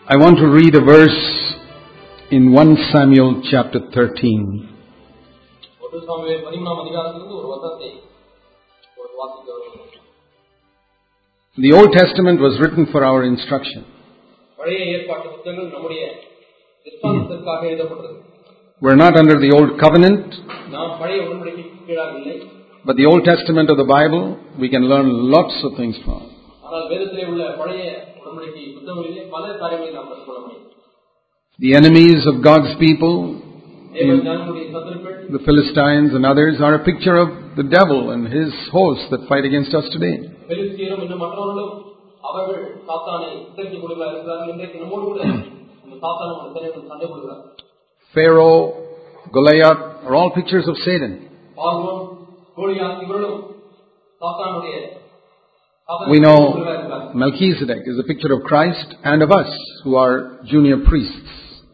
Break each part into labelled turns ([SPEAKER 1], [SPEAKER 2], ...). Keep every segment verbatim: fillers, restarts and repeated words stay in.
[SPEAKER 1] I want to read a verse in First Samuel chapter thirteen. The Old Testament was written for our instruction. We're not under the Old Covenant, but the Old Testament of the Bible, we can learn lots of things from. The enemies of God's people, the Philistines and others, are a picture of the devil and his hosts that fight against us today. Pharaoh, Goliath are all pictures of Satan. We know Melchizedek is a picture of Christ and of us who are junior priests.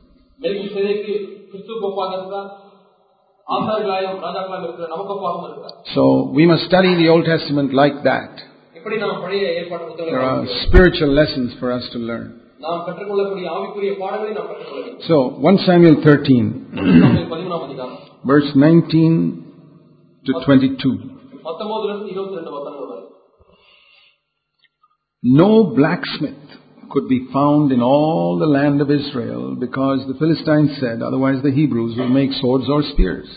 [SPEAKER 1] So we must study the Old Testament like that. There are spiritual lessons for us to learn. So, First Samuel thirteen, verse nineteen to twenty-two. No blacksmith could be found in all the land of Israel, because the Philistines said, otherwise the Hebrews will make swords or spears.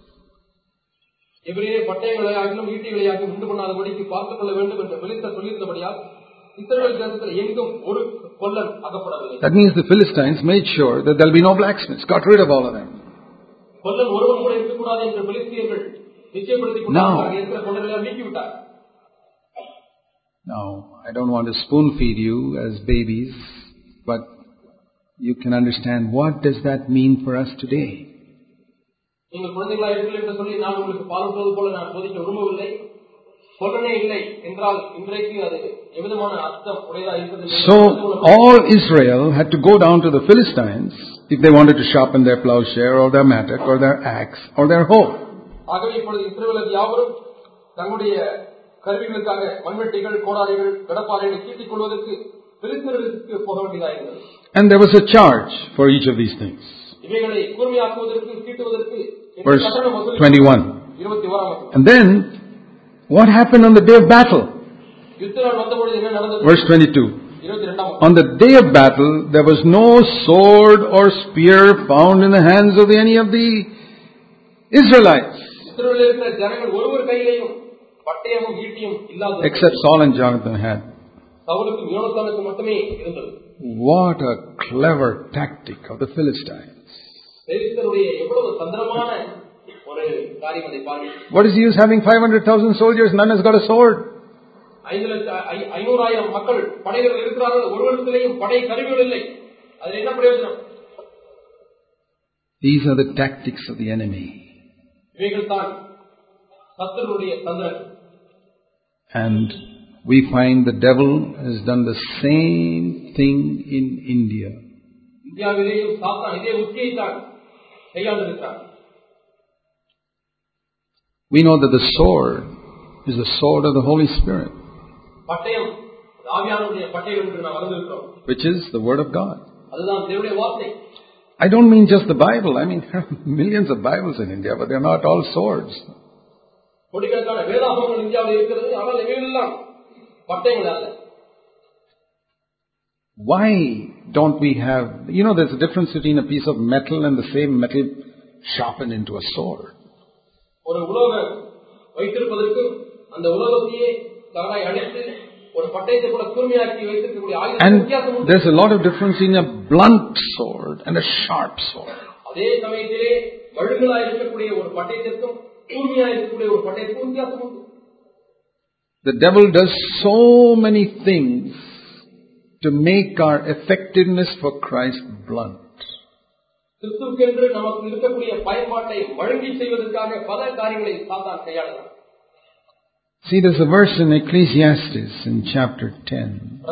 [SPEAKER 1] That means the Philistines made sure that there will be no blacksmiths, got rid of all of them. Now, now, I don't want to spoon feed you as babies, but you can understand what does that mean for us today. So, all Israel had to go down to the Philistines if they wanted to sharpen their plowshare or their mattock or their axe or their hoe. And there was a charge for each of these things. Verse twenty-one. And then, what happened on the day of battle? Verse twenty-two. On the day of battle, there was no sword or spear found in the hands of any of the Israelites, except Saul and Jonathan had. What a clever tactic of the Philistines. What is the use having five hundred thousand soldiers? None has got a sword. These are the tactics of the enemy. And we find the devil has done the same thing in India. We know that the sword is the sword of the Holy Spirit, which is the Word of God. I don't mean just the Bible. I mean, there are millions of Bibles in India, but they are not all swords. Why don't we have, you know, there's a difference between a piece of metal and the same metal sharpened into a sword. And there's a lot of difference in a blunt sword and a sharp sword. The devil does so many things to make our effectiveness for Christ blunt. See, there's a verse in Ecclesiastes in chapter ten.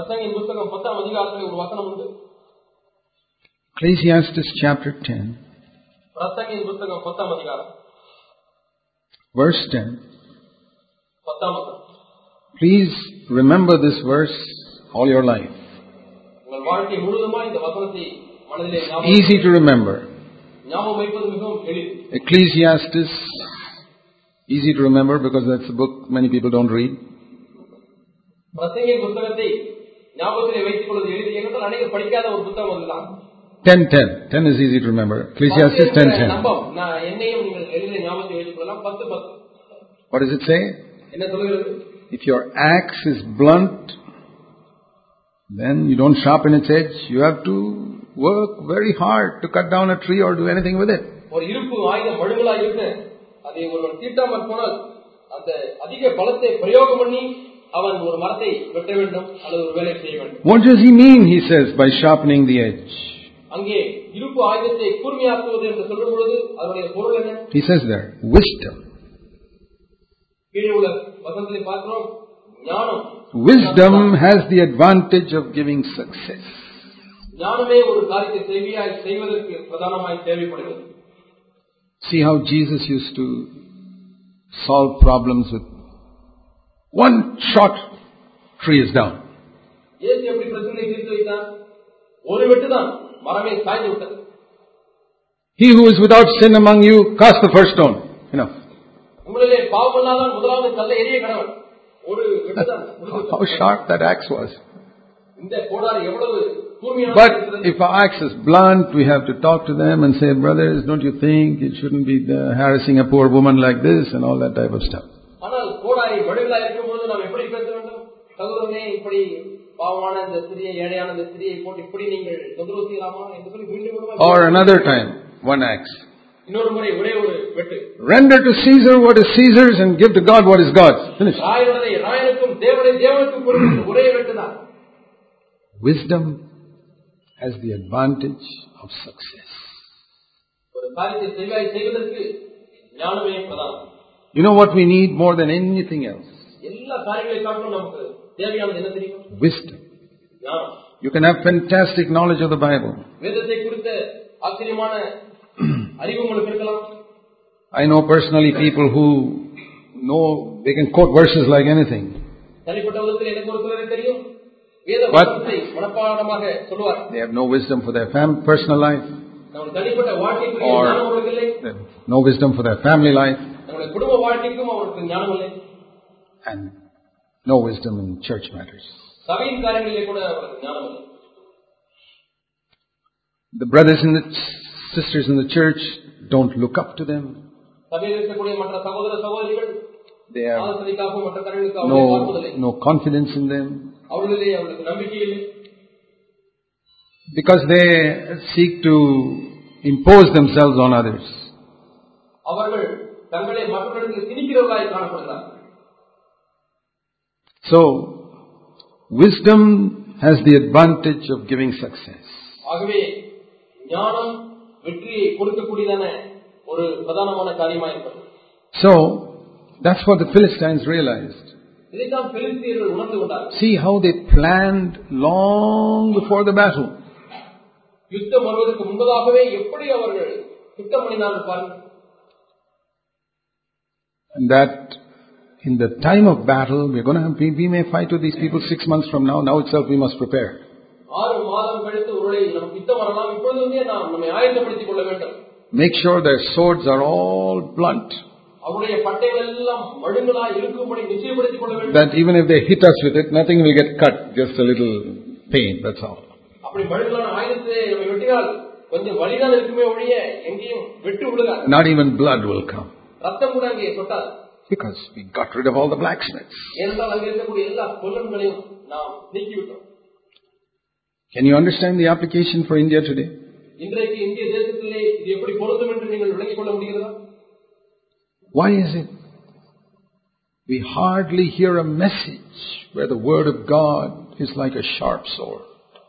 [SPEAKER 1] Ecclesiastes chapter ten. Verse ten. Please remember this verse all your life. Easy to remember. Ecclesiastes, easy to remember because that's a book many people don't read. ten ten. ten is easy to remember. Ecclesiastes ten ten. What does it say? If your axe is blunt, then you don't sharpen its edge. You have to work very hard to cut down a tree or do anything with it. What does he mean, he says, by sharpening the edge? He says there, wisdom. Wisdom has the advantage of giving success. See how Jesus used to solve problems with one shot, tree is down. He who is without sin among you, cast the first stone. Enough. How sharp that axe was. But if our axe is blunt, we have to talk to them and say, brothers, don't you think it shouldn't be harassing a poor woman like this and all that type of stuff. Or another time, one axe. Render to Caesar what is Caesar's and give to God what is God's. Finish. Wisdom has the advantage of success. You know what we need more than anything else? Wisdom. You can have fantastic knowledge of the Bible. I know personally people who know they can quote verses like anything. But they have no wisdom for their fam- personal life, or no wisdom for their family life, and no wisdom in church matters. The brothers and the sisters in the church don't look up to them. They have no, no confidence in them. Because they seek to impose themselves on others. So, wisdom has the advantage of giving success. So, that's what the Philistines realized. See how they planned long before the battle. And that in the time of battle, we're going to have, we, we may fight with these people six months from now. Now itself we must prepare. Make sure their swords are all blunt. That even if they hit us with it, nothing will get cut, just a little pain, that's all. Not even blood will come. Because we got rid of all the blacksmiths. Can you understand the application for India today? Why is it? We hardly hear a message where the word of God is like a sharp sword.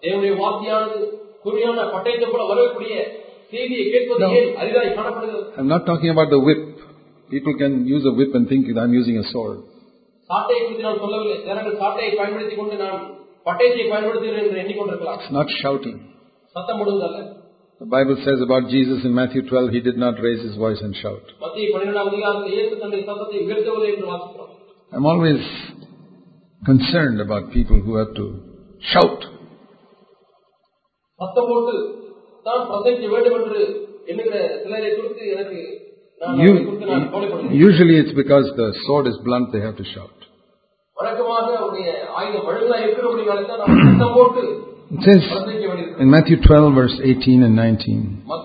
[SPEAKER 1] No, I'm not talking about the whip. People can use a whip and think that I'm using a sword. It's not shouting. The Bible says about Jesus in Matthew twelve, He did not raise His voice and shout. I'm always concerned about people who have to shout.
[SPEAKER 2] சத்தம் போட்டு தான் பிரசங்கிக்க வேண்டும் என்று என்கிற சிலரை குறித்து எனக்கு
[SPEAKER 1] You, usually it's because the sword is blunt, they have to shout. It says in Matthew twelve verse eighteen and nineteen.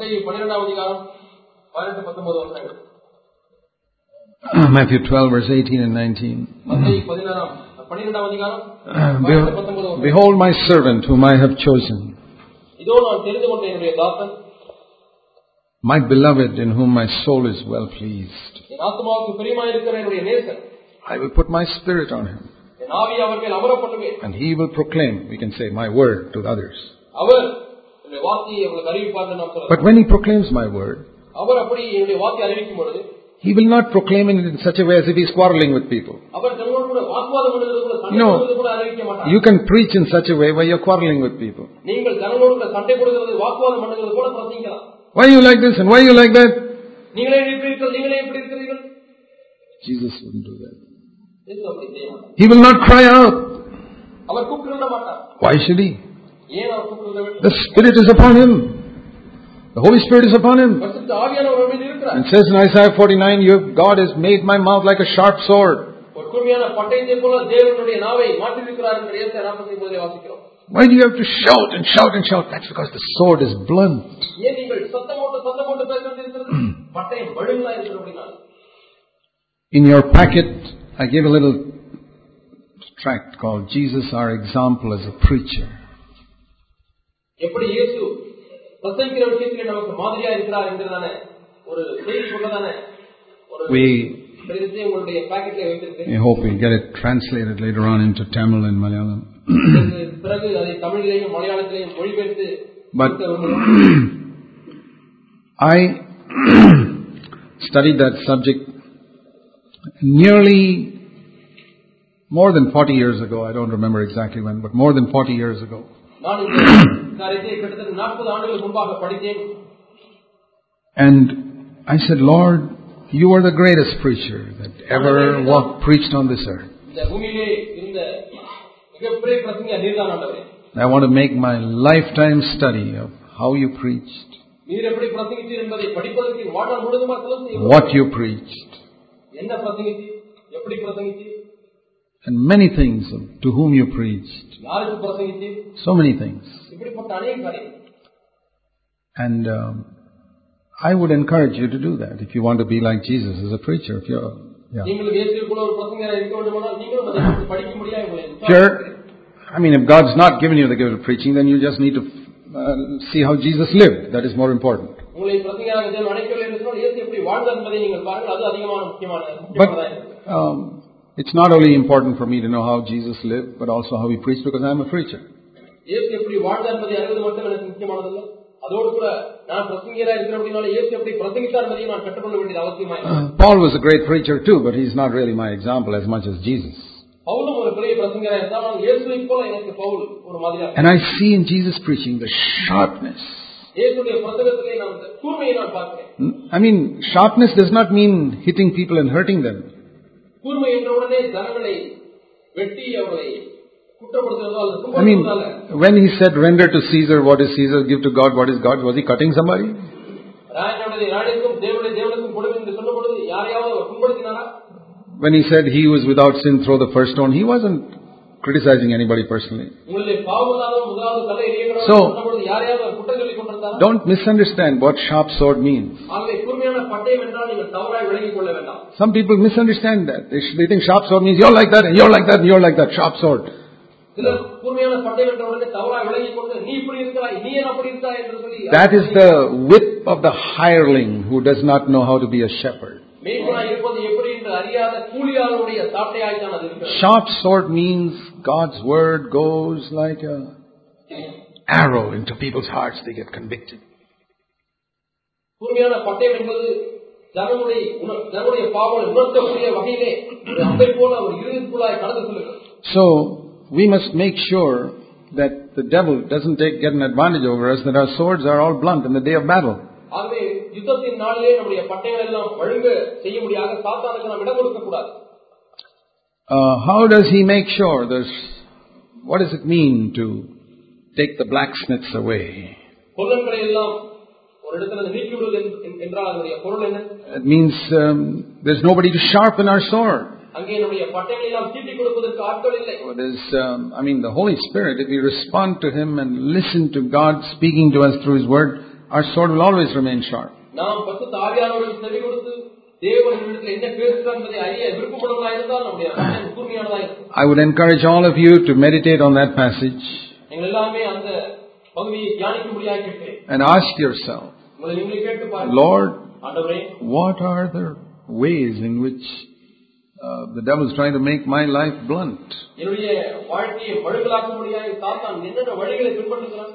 [SPEAKER 1] Matthew twelve verse eighteen and nineteen. Behold my servant whom I have chosen, my beloved in whom my soul is well pleased. I will put my spirit on him, and he will proclaim, we can say, my word to others. But when he proclaims my word, he will not proclaim it in such a way as if he is quarreling with people. You know, you can preach in such a way where you are quarreling with people. Why you like this and why you like that? Jesus wouldn't do that. He will not cry out. Why should he? The Spirit is upon him. The Holy Spirit is upon him. It says in Isaiah forty-nine, you, God has made my mouth like a sharp sword. Why do you have to shout and shout and shout? That's because the sword is blunt. In your packet, I gave a little tract called Jesus, Our Example as a Preacher. We, I hope we get it translated later on into Tamil and Malayalam. But I studied that subject nearly more than forty years ago. I don't remember exactly when, but more than forty years ago. And I said, Lord, you are the greatest preacher that ever walked, preached on this earth. I want to make my lifetime study of how you preached, what you preached, and many things to whom you preached. So many things. And um, I would encourage you to do that if you want to be like Jesus as a preacher. If you're, yeah. Sure. I mean, if God's not given you the gift of preaching, then you just need to uh, see how Jesus lived. That is more important. But um, it's not only important for me to know how Jesus lived, but also how he preached, because I'm a preacher. Uh, Paul was a great preacher too, but he's not really my example as much as Jesus. And I see in Jesus preaching the sharpness. I mean, sharpness does not mean hitting people and hurting them. I mean, when he said, render to Caesar what is Caesar, give to God what is God, was he cutting somebody? When he said he was without sin, throw the first stone, he wasn't criticizing anybody personally. So, don't misunderstand what sharp sword means. Some people misunderstand that. They, sh- they think sharp sword means you're like that and you're like that and you're like that. Sharp sword. That is the whip of the hireling who does not know how to be a shepherd. Sharp sword means God's word goes like a arrow into people's hearts. They get convicted. So we must make sure that the devil doesn't take, get an advantage over us, that our swords are all blunt in the day of battle. Uh, how does he make sure this? What does it mean to take the blacksmiths away.
[SPEAKER 2] கொல்லன்களை எல்லாம் ஒரு இடத்துல நீக்கி விடுவது என்றால் அதனுடைய பொருள் என்ன?
[SPEAKER 1] It means um, there's nobody to sharpen our sword.
[SPEAKER 2] அங்கே நம்முடைய பட்டைகளை எல்லாம் தீட்டி கொடுப்பதற்கு ஆட்கள் இல்லை.
[SPEAKER 1] What is, um, I mean, the Holy Spirit, if we respond to Him and listen to God speaking to us through His Word, our sword will always remain sharp.
[SPEAKER 2] நாம் பரிசுத்த ஆவியானவருக்கு செவி கொடுத்து தேவனிடத்தில் என்ன பேசுகிறார் என்பதை அறிய விருப்பமுள்ளவர்களாக இருந்தால் நம்முடைய பட்டை கூர்மையானதாக இருக்கும்.
[SPEAKER 1] I would encourage all of you to meditate on that passage.
[SPEAKER 2] நீங்கள் எல்லாமே அந்த பகுதியை தியானிக்கும்படியாக கேட்கிறேன்.
[SPEAKER 1] And ask yourself,
[SPEAKER 2] உங்களை நீங்களே கேட்டு பாருங்கள்.
[SPEAKER 1] Lord,
[SPEAKER 2] ஆண்டவரே,
[SPEAKER 1] what are the ways in which uh, the devil is trying to make my life blunt?
[SPEAKER 2] என்னுடைய வாழ்க்கையை வழுக்கலாக்கும்படியாக சாத்தான் என்னென்ன வழிகளை பின்பற்றுகிறான்?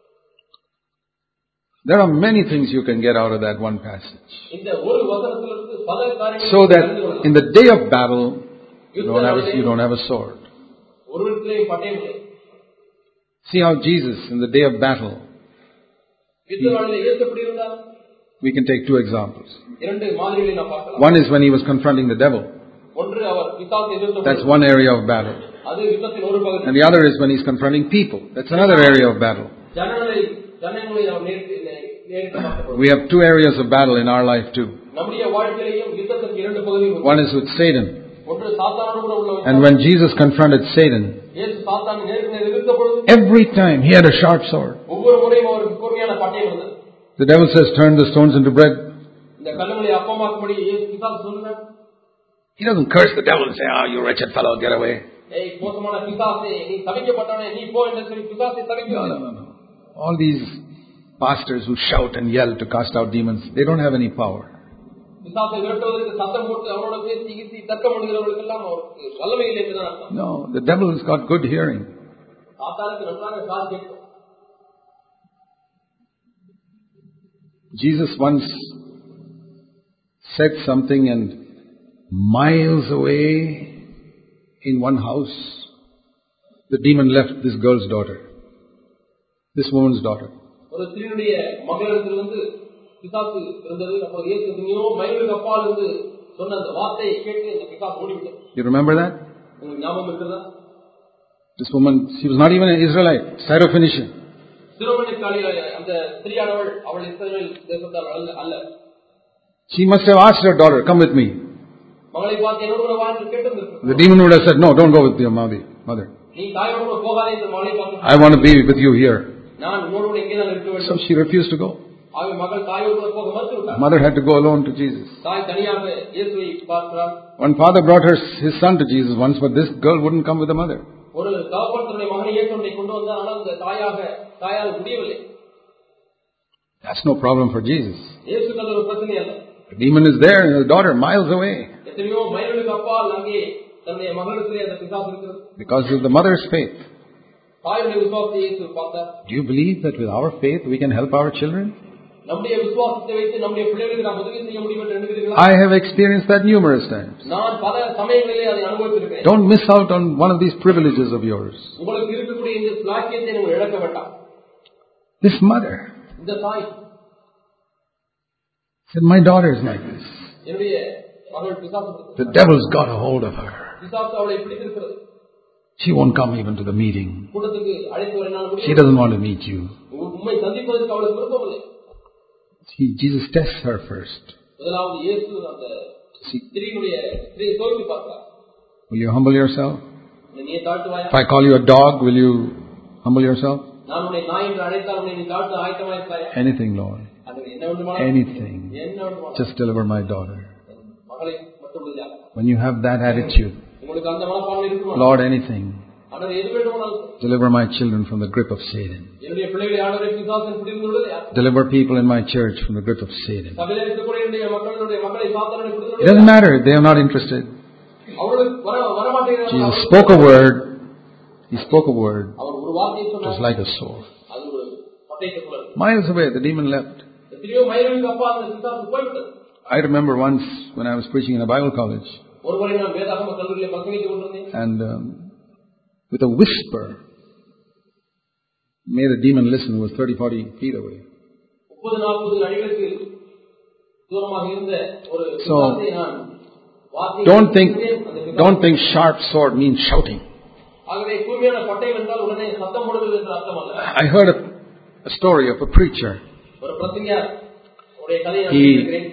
[SPEAKER 1] There are many things you can get out of that one passage.
[SPEAKER 2] இந்த ஒரு வசனத்திலிருந்து பல காரியங்களை
[SPEAKER 1] So that in the day of battle, you don't have a, you don't have a sword.
[SPEAKER 2] ஒருவருக்குள்ளே பட்டயம் இல்லை.
[SPEAKER 1] See how Jesus, in the day of battle, we can take two examples. One is when he was confronting the devil. That's one area of battle. And the other is when he's confronting people. That's another area of battle. We have two areas of battle in our life too. One is with Satan. And when Jesus confronted Satan, every time he had a sharp sword. The devil says, turn the stones into bread. He doesn't curse the devil and say, ah, oh, you wretched fellow, get away. No, no, no, no. All these pastors who shout and yell to cast out demons, they don't have any power. No, the devil has got good hearing. Jesus once said something, and miles away in one house, the demon left this girl's daughter, this woman's daughter. You remember that? This woman, she was not even an Israelite, Syrophoenician. She must have asked her daughter, come with me. The demon would have said, no, don't go with your mother. I want to be with you here. So she refused to go. Mother had to go alone to Jesus. One father brought her, his son to Jesus once, but this girl wouldn't come with the mother. That's no problem for Jesus. The demon is there and his daughter miles away. Because of the mother's faith. Do you believe that with our faith we can help our children? I have experienced that numerous times. Don't miss out on one of these privileges of yours. This mother said, my daughter is like this. The devil's got a hold of her. She won't come even to the meeting. She doesn't want to meet you. See, Jesus tests her first. See, will you humble yourself? If I call you a dog, will you humble yourself? Anything, Lord. Anything. Just deliver my daughter. When you have that attitude, Lord, anything. Deliver my children from the grip of Satan. Deliver people in my church from the grip of Satan. It doesn't matter if they are not interested. Jesus spoke a word. He spoke a word. It was like a sword. Miles away, the demon left. I remember once when I was preaching in a Bible college, and um, with a whisper made a demon listen who was thirty, forty feet away. So don't think don't think sharp sword means shouting.
[SPEAKER 2] ஆகவே கூர்மையான பட்டயம் என்றால் உடனே சத்தம் போடுவது என்று அர்த்தம் அல்ல.
[SPEAKER 1] I heard a, a story of a preacher.
[SPEAKER 2] ஒரு பிரசங்கியார் உடைய கதையை நான்
[SPEAKER 1] He,
[SPEAKER 2] கேட்கிறேன்.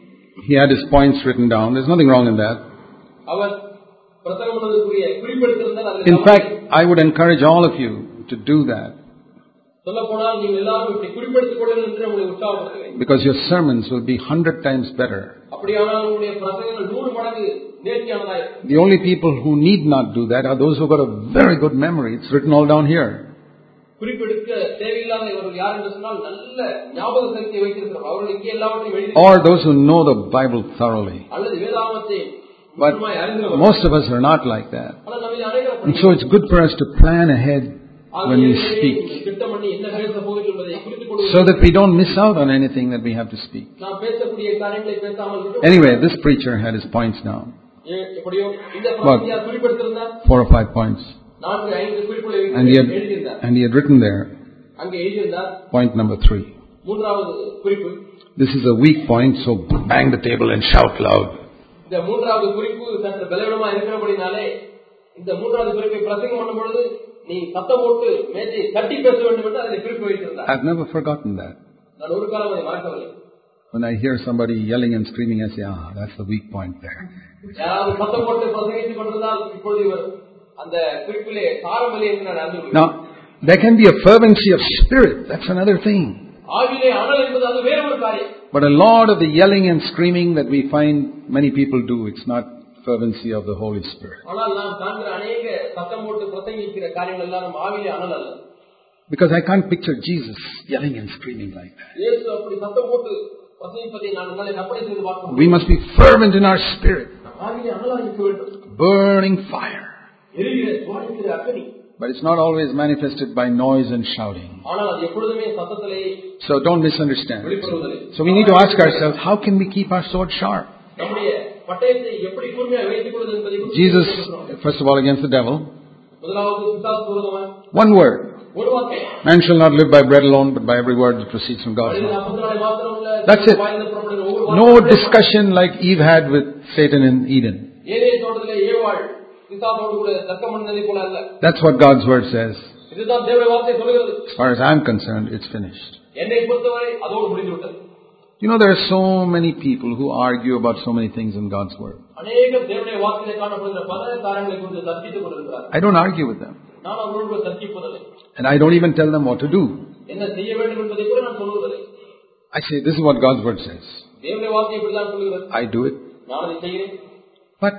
[SPEAKER 1] he had his points written down. There's nothing wrong in that.
[SPEAKER 2] அவர் பிரசங்கம் பண்ணுவதற்குரிய குறிப்பெடுத்திருந்தால் அதில்
[SPEAKER 1] In fact, I would encourage all of you to do that.
[SPEAKER 2] சொல்லப்போனால் நீங்கள் எல்லாரும் இப்படி குறிப்பெடுத்துக் கொள்ளுங்கள் என்று உங்களை உற்சாகப்படுத்துகிறேன்.
[SPEAKER 1] Because your sermons will be hundred times better.
[SPEAKER 2] அப்படியானால் உங்களுடைய பிரசங்கங்கள் நூறு மடங்கு நேர்த்தியானதாக இருக்கும்.
[SPEAKER 1] The only people who need not do that are those who got a very good memory. It's written all down here.
[SPEAKER 2] குறிப்பெடுக்க தேவையில்லாதவர்கள் யார் என்று சொன்னால் நல்ல ஞாபக சக்தியை வைத்திருக்கிறார். அவர்கள் இங்கே எல்லாவற்றையும் எழுதி
[SPEAKER 1] Or those who know the Bible thoroughly.
[SPEAKER 2] அல்லது வேதாகமத்தை
[SPEAKER 1] But
[SPEAKER 2] முழுமையாக அறிந்தவர்கள்.
[SPEAKER 1] most of us are not like that.
[SPEAKER 2] ஆனால் நம்மில் அநேகர்
[SPEAKER 1] And so it's good for us to plan ahead when we speak,
[SPEAKER 2] திட்டம் பண்ணி என்ன பேச போகிறோம் என்பதை குறித்துக் கொள்வது.
[SPEAKER 1] so that we don't miss out on anything that we have to speak.
[SPEAKER 2] நாம் பேசக்கூடிய காரியங்களை பேசாமல் விட்டு
[SPEAKER 1] Anyway, this preacher had his points down.
[SPEAKER 2] எப்படியோ இந்த பிரசங்கியார் குறிப்பெடுத்திருந்தார்.
[SPEAKER 1] Four or five points.
[SPEAKER 2] நான்கு ஐந்து குறிப்புகளை
[SPEAKER 1] And he had,
[SPEAKER 2] எழுதியிருந்தார்.
[SPEAKER 1] and he had written there,
[SPEAKER 2] அங்கே எழுதியிருந்தார்.
[SPEAKER 1] point number three.
[SPEAKER 2] மூன்றாவது குறிப்பு.
[SPEAKER 1] This is a weak point, so bang the table and shout loud.
[SPEAKER 2] இந்த மூன்றாவது குறிப்பு சற்று பலவீனமா இருக்கிறபடினாலே இந்த மூன்றாவது குறிப்பை பிரசங்கம் பண்ணும் பொழுது நீ சத்தம் போட்டு மேஜை தட்டி பேச வேண்டும் என்று அதில் குறிப்பு வைத்திருந்தார்.
[SPEAKER 1] I've never forgotten that.
[SPEAKER 2] நான் ஒரு காலம் அதை மறக்கவில்லை.
[SPEAKER 1] When I hear somebody yelling and screaming, I say, ah, that's the weak point there.
[SPEAKER 2] யாராவது சத்தம் போட்டு பிரசங்கித்துக் கொண்டிருந்தால் இப்பொழுது இவர் அந்த குறிப்பிலே சாரமில்லை என்று நான் அறிந்து கொள்கிறேன்.
[SPEAKER 1] Now, there can be a fervency of spirit. That's another thing.
[SPEAKER 2] ஆவியிலே அனல் என்பது அது வேற ஒரு காரியம்.
[SPEAKER 1] But a lot of the yelling and screaming that we find many people do, it's not fervency of the Holy Spirit.
[SPEAKER 2] ஆனால் நாம் காண்கிற அநேக சத்தம் போட்டு பிரசங்கிக்கிற காரியங்கள் எல்லாம் நம்ம ஆவியிலே அனல் அல்ல.
[SPEAKER 1] Because I can't picture Jesus yelling and screaming like that.
[SPEAKER 2] இயேசு அப்படி சத்தம் போட்டு பிரசங்கிப்பதை நான் உங்களை கற்பனை செய்து பார்க்க
[SPEAKER 1] We must be fervent in our spirit.
[SPEAKER 2] ஆவியிலே அனலாக இருக்க வேண்டும்.
[SPEAKER 1] Burning fire.
[SPEAKER 2] எரிகிற சுவாசிக்கிற அக்னி.
[SPEAKER 1] But it's not always manifested by noise and shouting.
[SPEAKER 2] ஆனால் அது எப்பொழுதுமே சத்தத்திலே.
[SPEAKER 1] So don't misunderstand. So we need to ask ourselves, how can we keep our sword sharp?
[SPEAKER 2] நம்முடைய பட்டயத்தை எப்படி கூர்மையாக வைத்துக் கொள்வது என்பதை
[SPEAKER 1] Jesus, first of all, against the devil.
[SPEAKER 2] முதலாவது பிசாசு விரோதமாய்
[SPEAKER 1] One word.
[SPEAKER 2] ஒரு வார்த்தை.
[SPEAKER 1] Man shall not live by bread alone, but by every word that proceeds from God's mouth. That's it. No discussion like Eve had with Satan in Eden.
[SPEAKER 2] Eden தோட்டத்திலே ஏவாள் பிசாசோடு கூட தர்க்கம் பண்ணதை போல அல்ல.
[SPEAKER 1] That's what God's word says.
[SPEAKER 2] இதுதான் தேவனுடைய வார்த்தை சொல்கிறது.
[SPEAKER 1] As far as I'm concerned, it's finished.
[SPEAKER 2] என்னை பொறுத்தவரை அதோடு முடிந்து விட்டது.
[SPEAKER 1] You know, there are so many people who argue about so many things in God's word.
[SPEAKER 2] அநேகர் தேவனுடைய வார்த்தையிலே காணப்படுகிற பல காரியங்களை குறித்து தர்க்கித்துக் கொண்டிருக்கிறார்கள்.
[SPEAKER 1] I don't argue with them.
[SPEAKER 2] நான் அவர்களோடு தர்க்கிப்பதில்லை.
[SPEAKER 1] And I don't even tell them what to do.
[SPEAKER 2] என்ன செய்ய வேண்டும் என்பதை கூட நான் சொல்வதில்லை.
[SPEAKER 1] I say, this is what God's word says.
[SPEAKER 2] தேவனுடைய வார்த்தை இப்படிதான் சொல்கிறது.
[SPEAKER 1] I do it.
[SPEAKER 2] நான் அதை செய்கிறேன்.
[SPEAKER 1] But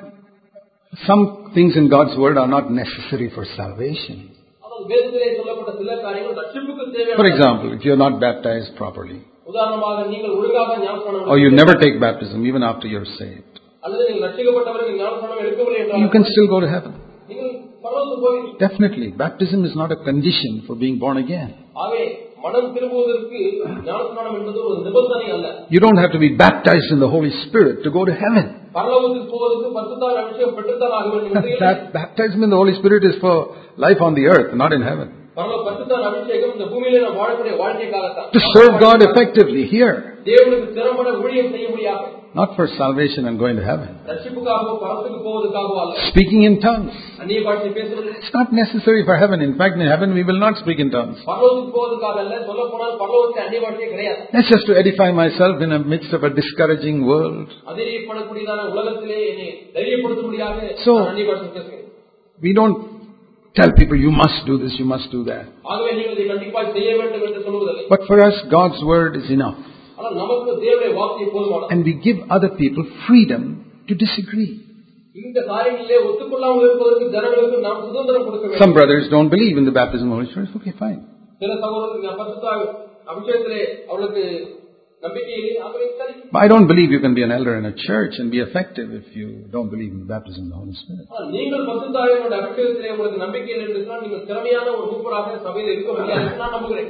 [SPEAKER 1] some things in God's word are not necessary for salvation.
[SPEAKER 2] ஆனால் வேதத்திலே சொல்லப்பட்ட சில காரியங்கள் ரட்சிப்புக்கு தேவையான.
[SPEAKER 1] For example, if you're not baptized properly,
[SPEAKER 2] உதாரணமாக நீங்கள் ஒழுங்காக ஞானஸ்நானம்
[SPEAKER 1] or you never take baptism even after you're saved,
[SPEAKER 2] அல்லது நீங்கள் ரட்சிக்கப்பட்டவர்கள் ஞானஸ்நானம் எடுக்கவில்லை என்றால்
[SPEAKER 1] you can still go to heaven.
[SPEAKER 2] நீங்கள் பரலோகத்துக்கு போவீர்கள்.
[SPEAKER 1] Definitely, baptism is not a condition for being born again.
[SPEAKER 2] ஆகவே மனம் திரும்புவதற்கு ஞானஸ்நானம் என்பது ஒரு நிபந்தனை அல்ல.
[SPEAKER 1] You don't have to be baptized in the Holy Spirit to go to heaven.
[SPEAKER 2] பரலோகத்துக்கு போவதற்கு பரிசுத்த அபிஷேகம் பெற்றுத்தான் ஆக வேண்டும்.
[SPEAKER 1] That baptism in the Holy Spirit is for life on the earth, not in heaven.
[SPEAKER 2] பரலோக பரிசுத்த அபிஷேகம் இந்த பூமியிலே நாம் வாழக்கூடிய வாழ்க்கைக்காகத்தான்.
[SPEAKER 1] To serve God effectively here.
[SPEAKER 2] தேவனுக்கு திறம்பட ஊழியம் செய்ய முடியாது.
[SPEAKER 1] Not for salvation and going to heaven.
[SPEAKER 2] ரட்சிப்புக்காகவோ பரலோகத்துக்கு போவதற்காகவோ அல்ல.
[SPEAKER 1] Speaking in tongues.
[SPEAKER 2] அந்நிய பாஷை பேசுவது.
[SPEAKER 1] It's not necessary for heaven. In fact, in heaven we will not speak in tongues.
[SPEAKER 2] பரலோகத்துக்கு போவதற்காக அல்ல. சொல்லப்போனால் பரலோகத்தில் அந்நிய பாஷை கிடையாது.
[SPEAKER 1] That's just to edify myself in the midst of a discouraging world.
[SPEAKER 2] அதிரியப்படக்கூடியதான உலகத்திலே என்னை தைரியப்படுத்தும்படியாக
[SPEAKER 1] So,
[SPEAKER 2] அந்நிய பாஷை பேசுகிறேன்.
[SPEAKER 1] we don't tell people, you must do this, you must do that.
[SPEAKER 2] ஆகவே நீங்கள் இதை கண்டிப்பாக செய்ய வேண்டும் என்று சொல்வதில்லை.
[SPEAKER 1] But for us, God's word is enough.
[SPEAKER 2] ஆனால் நமக்கு தேவனுடைய வார்த்தை போதுமானது.
[SPEAKER 1] And we give other people freedom to disagree.
[SPEAKER 2] இந்த காரியங்களிலே ஒத்துக்கொள்ளாமல் இருப்பதற்கு ஜனங்களுக்கு நாம் சுதந்திரம் கொடுக்க வேண்டும்.
[SPEAKER 1] Some brothers don't believe in the baptism of the Holy Spirit. Okay, fine.
[SPEAKER 2] சில சகோதரர்கள் பரிசுத்த அபிஷேகத்திலே அவர்களுக்கு நம்பிக்கை இல்லை. ஆகவே சரி.
[SPEAKER 1] I don't believe you can be an elder in a church and be effective if you don't believe in the baptism of the Holy Spirit.
[SPEAKER 2] நீங்கள் பரிசுத்த ஆவியானவருடைய அபிஷேகத்திலே உங்களுக்கு நம்பிக்கை இல்லை என்று சொன்னால் நீங்கள் திறமையான ஒரு மூப்பராக சபையில் இருக்க முடியாது என்று நான் நம்புகிறேன்.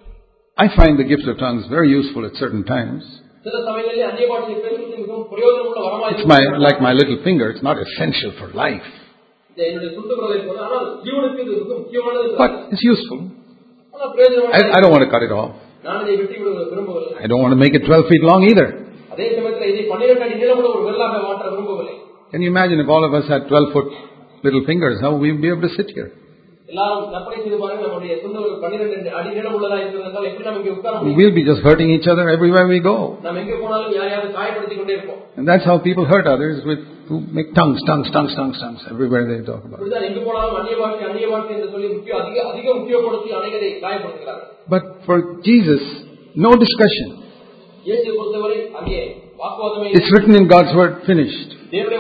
[SPEAKER 1] I find the gift of tongues very useful at certain times.
[SPEAKER 2] சில சமயங்களில் அந்நிய பாஷை பேசுவது மிகவும் பிரயோஜனமுள்ள வரமாக
[SPEAKER 1] It's my like my little finger. It's not essential for life,
[SPEAKER 2] இது என்னுடைய சுண்டு விரலை போல. ஆனால் ஜீவனுக்கு இது மிகவும் முக்கியமானது.
[SPEAKER 1] but it's useful.
[SPEAKER 2] ஆனால் பிரயோஜனமானது.
[SPEAKER 1] I, I don't want to cut it off.
[SPEAKER 2] நான் இதை வெட்டி விட விரும்பவில்லை.
[SPEAKER 1] I don't want to make it twelve feet long either.
[SPEAKER 2] அதே சமயத்தில் இதை பன்னிரண்டு அடி நீளமுள்ள ஒரு விரலாக மாற்ற விரும்பவில்லை.
[SPEAKER 1] Can you imagine if all of us had twelve foot little fingers? How we would be able to sit here? We'll be just hurting each other everywhere we go. And that's how people hurt others, with who make tongues, tongues, tongues, tongues, tongues everywhere they talk about. But for Jesus, no discussion. It's written in God's word, finished.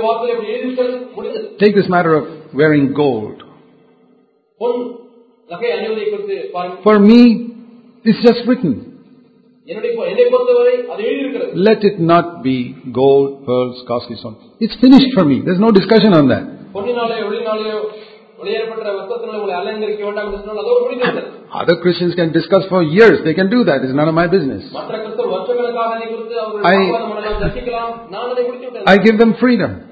[SPEAKER 1] Take this matter of wearing gold. For me, it's just written. Let it not be gold, pearls, costly stones. It's finished for me. There's no discussion on that. Other Christians can discuss for years. They can do that. It's none of my business. I, I give them freedom.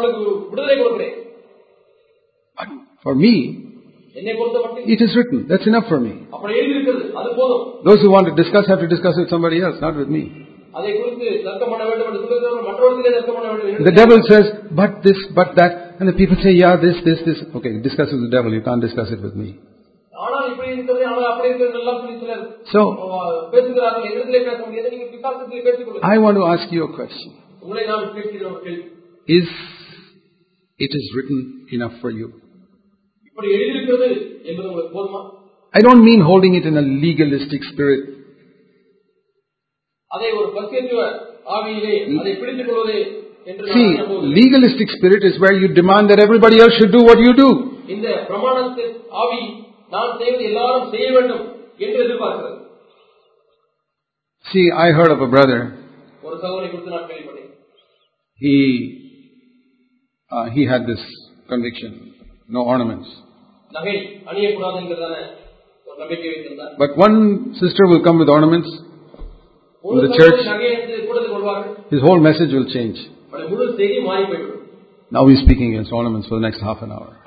[SPEAKER 1] But for me, it is written. That's enough for me. Those who want to discuss have to discuss with somebody else, not with me. The devil says, but this, but that. And the people say, yeah, this, this, this. Okay, discuss with the devil. You can't discuss it with me. So, I want to ask you a question. Is it is written enough for you? I don't mean holding it in a legalistic spirit. See, legalistic spirit is where you demand that everybody else should do what you do. See, I heard of a brother. He uh, he had this conviction, no ornaments. But one sister will come with ornaments in the church. His whole message will change. Now he's speaking against ornaments for the next half an hour.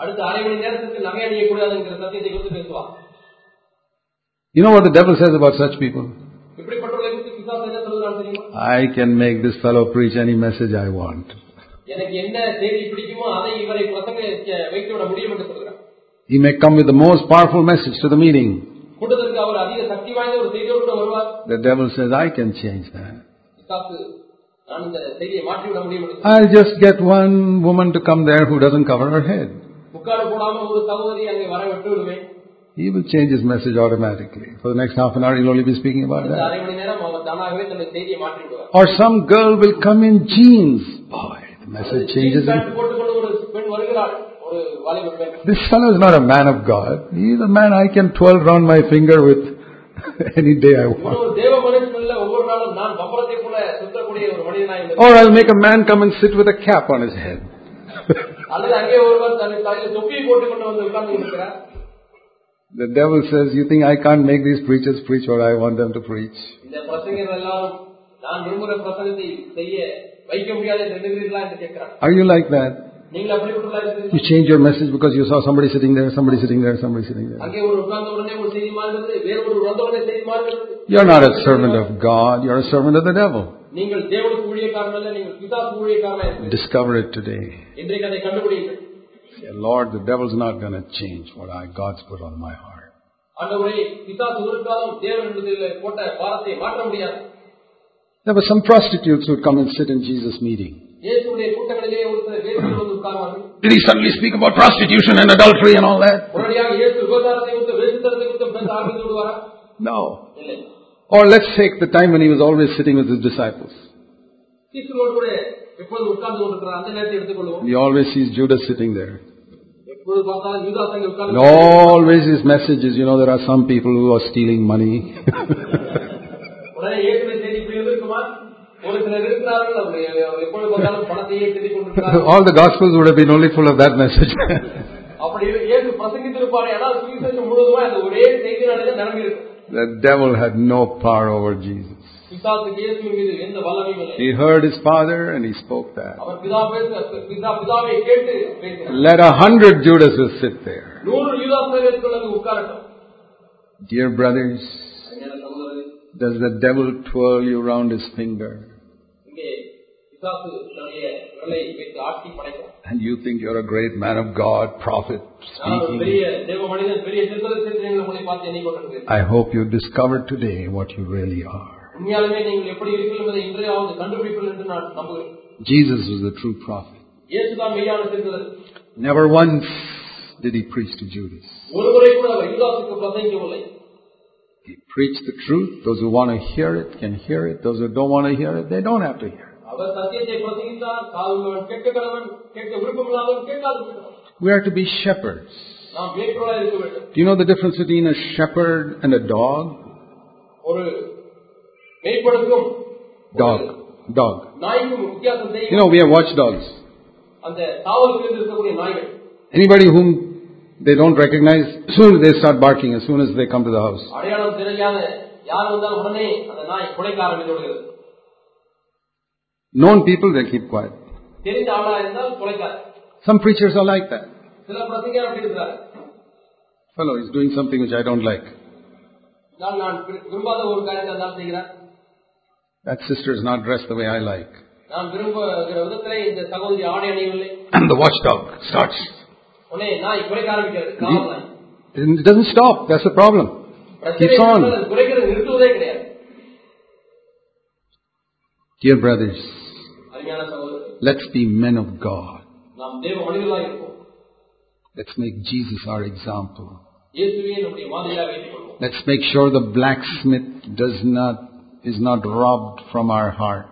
[SPEAKER 1] You know what the devil says about such people? I can make this fellow preach any message I want. He may come with the most powerful message to the meeting. The devil says, I can change that. I'll just get one woman to come there who doesn't cover her head. He will change his message automatically. For the next half an hour, he'll only be speaking about that. Or some girl will come in jeans. Boy, the message changes. This fellow is not a man of God. He is a man I can twirl around my finger with any day I want. Or I'll make a man come and sit with a cap on his head. The devil says, you think I can't make these preachers preach what I want them to preach? Are you like that? You change your message because you saw somebody sitting there, somebody sitting there, somebody sitting there. You're not a servant of God, you're a servant of the devil. Discover it today. Say, Lord, the devil's not going to change what I God's put on my heart. There were some prostitutes who would come and sit in Jesus' meeting. Did he suddenly speak about prostitution and adultery and all that? No. Or let's take the time when he was always sitting with his disciples. He always sees Judas sitting there. And always his message is, you know, there are some people who are stealing money. All the Gospels would have been only full of that message. The devil had no power over Jesus. He heard his Father and he spoke that. Let a hundred Judases sit there. Dear brothers, does the devil twirl you round his finger? And you think you're a great man of God, prophet, speaking. I hope you discovered today what you really are. Jesus was the true prophet. Never once did he preach to Judas. He preached the truth. Those who want to hear it can hear it. Those who don't want to hear it, they don't have to hear it. We are to be shepherds. Do you know the difference between a shepherd and a dog? Dog. Dog. You know, we have watchdogs. Anybody whom they don't recognize, as soon as they start barking, as soon as they come to the house. Known people, they keep quiet. Some preachers are like that. Fellow is doing something which I don't like. That sister is not dressed the way I like. And the watchdog starts. It doesn't stop. That's the problem. Keeps on. Dear brothers, let's be men of God. Let's make Jesus our example. Let's make sure the blacksmith does not is not robbed from our heart.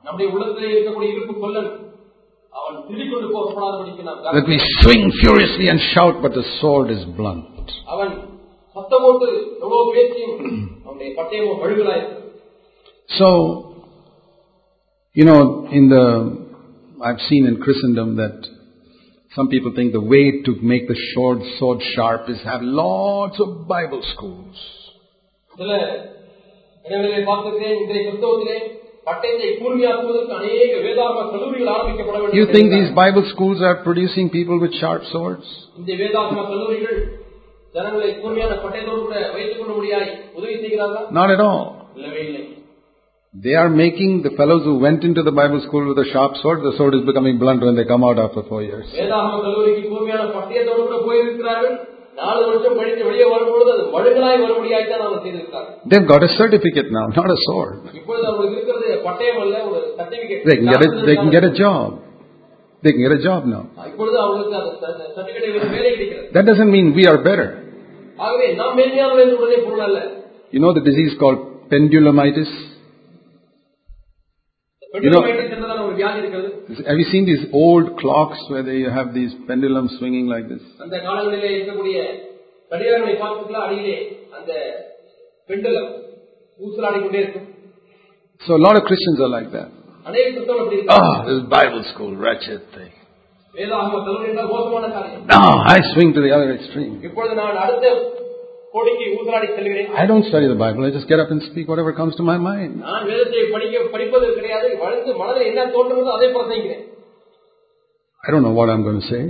[SPEAKER 1] That we swing furiously and shout, but the sword is blunt. So, you know, in the I've seen in Christendom that some people think the way to make the sword sword sharp is have lots of Bible schools. You think these Bible schools are producing people with sharp swords? Not at all. They are making the fellows who went into the Bible school with a sharp sword, the sword is becoming blunt when they come out after four years. They've got a certificate now, not a sword. They can get a, they can get a job. They can get a job now. That doesn't mean we are better. You know the disease called pendulumitis? You know, have you seen these old clocks where they have these pendulums swinging like this? So a lot of Christians are like that. Oh, this Bible school, wretched thing. No, I swing to the other extreme. I don't study the Bible. I just get up and speak whatever comes to my mind. At I don't know what I'm going to say.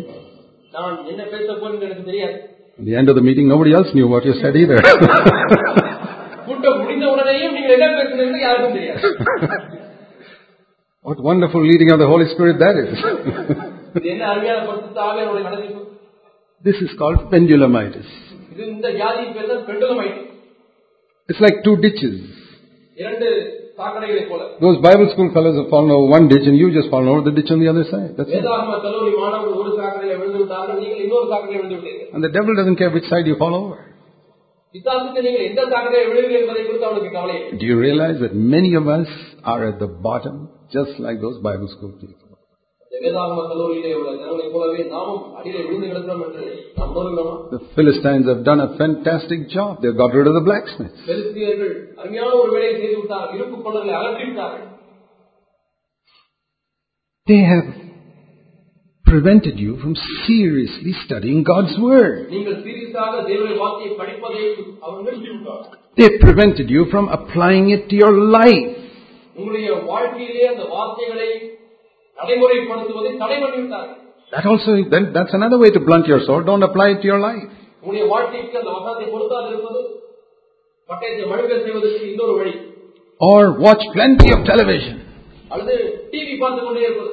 [SPEAKER 1] At the end of the meeting, nobody else knew what you said either. What wonderful leading of the Holy Spirit that is. This is called pendulumitis. It's like two ditches. Those Bible school fellows have fallen over one ditch and you just fallen over the ditch on the other side. That's it. And the devil doesn't care which side you fall over. Do you realize that many of us are at the bottom, just like those Bible school people? The Philistines have done a fantastic job. They've got rid of the blacksmiths. They have prevented you from seriously studying God's Word. They prevented you from applying it to your life. That also, then that's another way to blunt your sword. Don't apply it to your life. Or watch plenty of television.
[SPEAKER 2] அல்லது TV பார்த்து கொண்டே இருப்பது.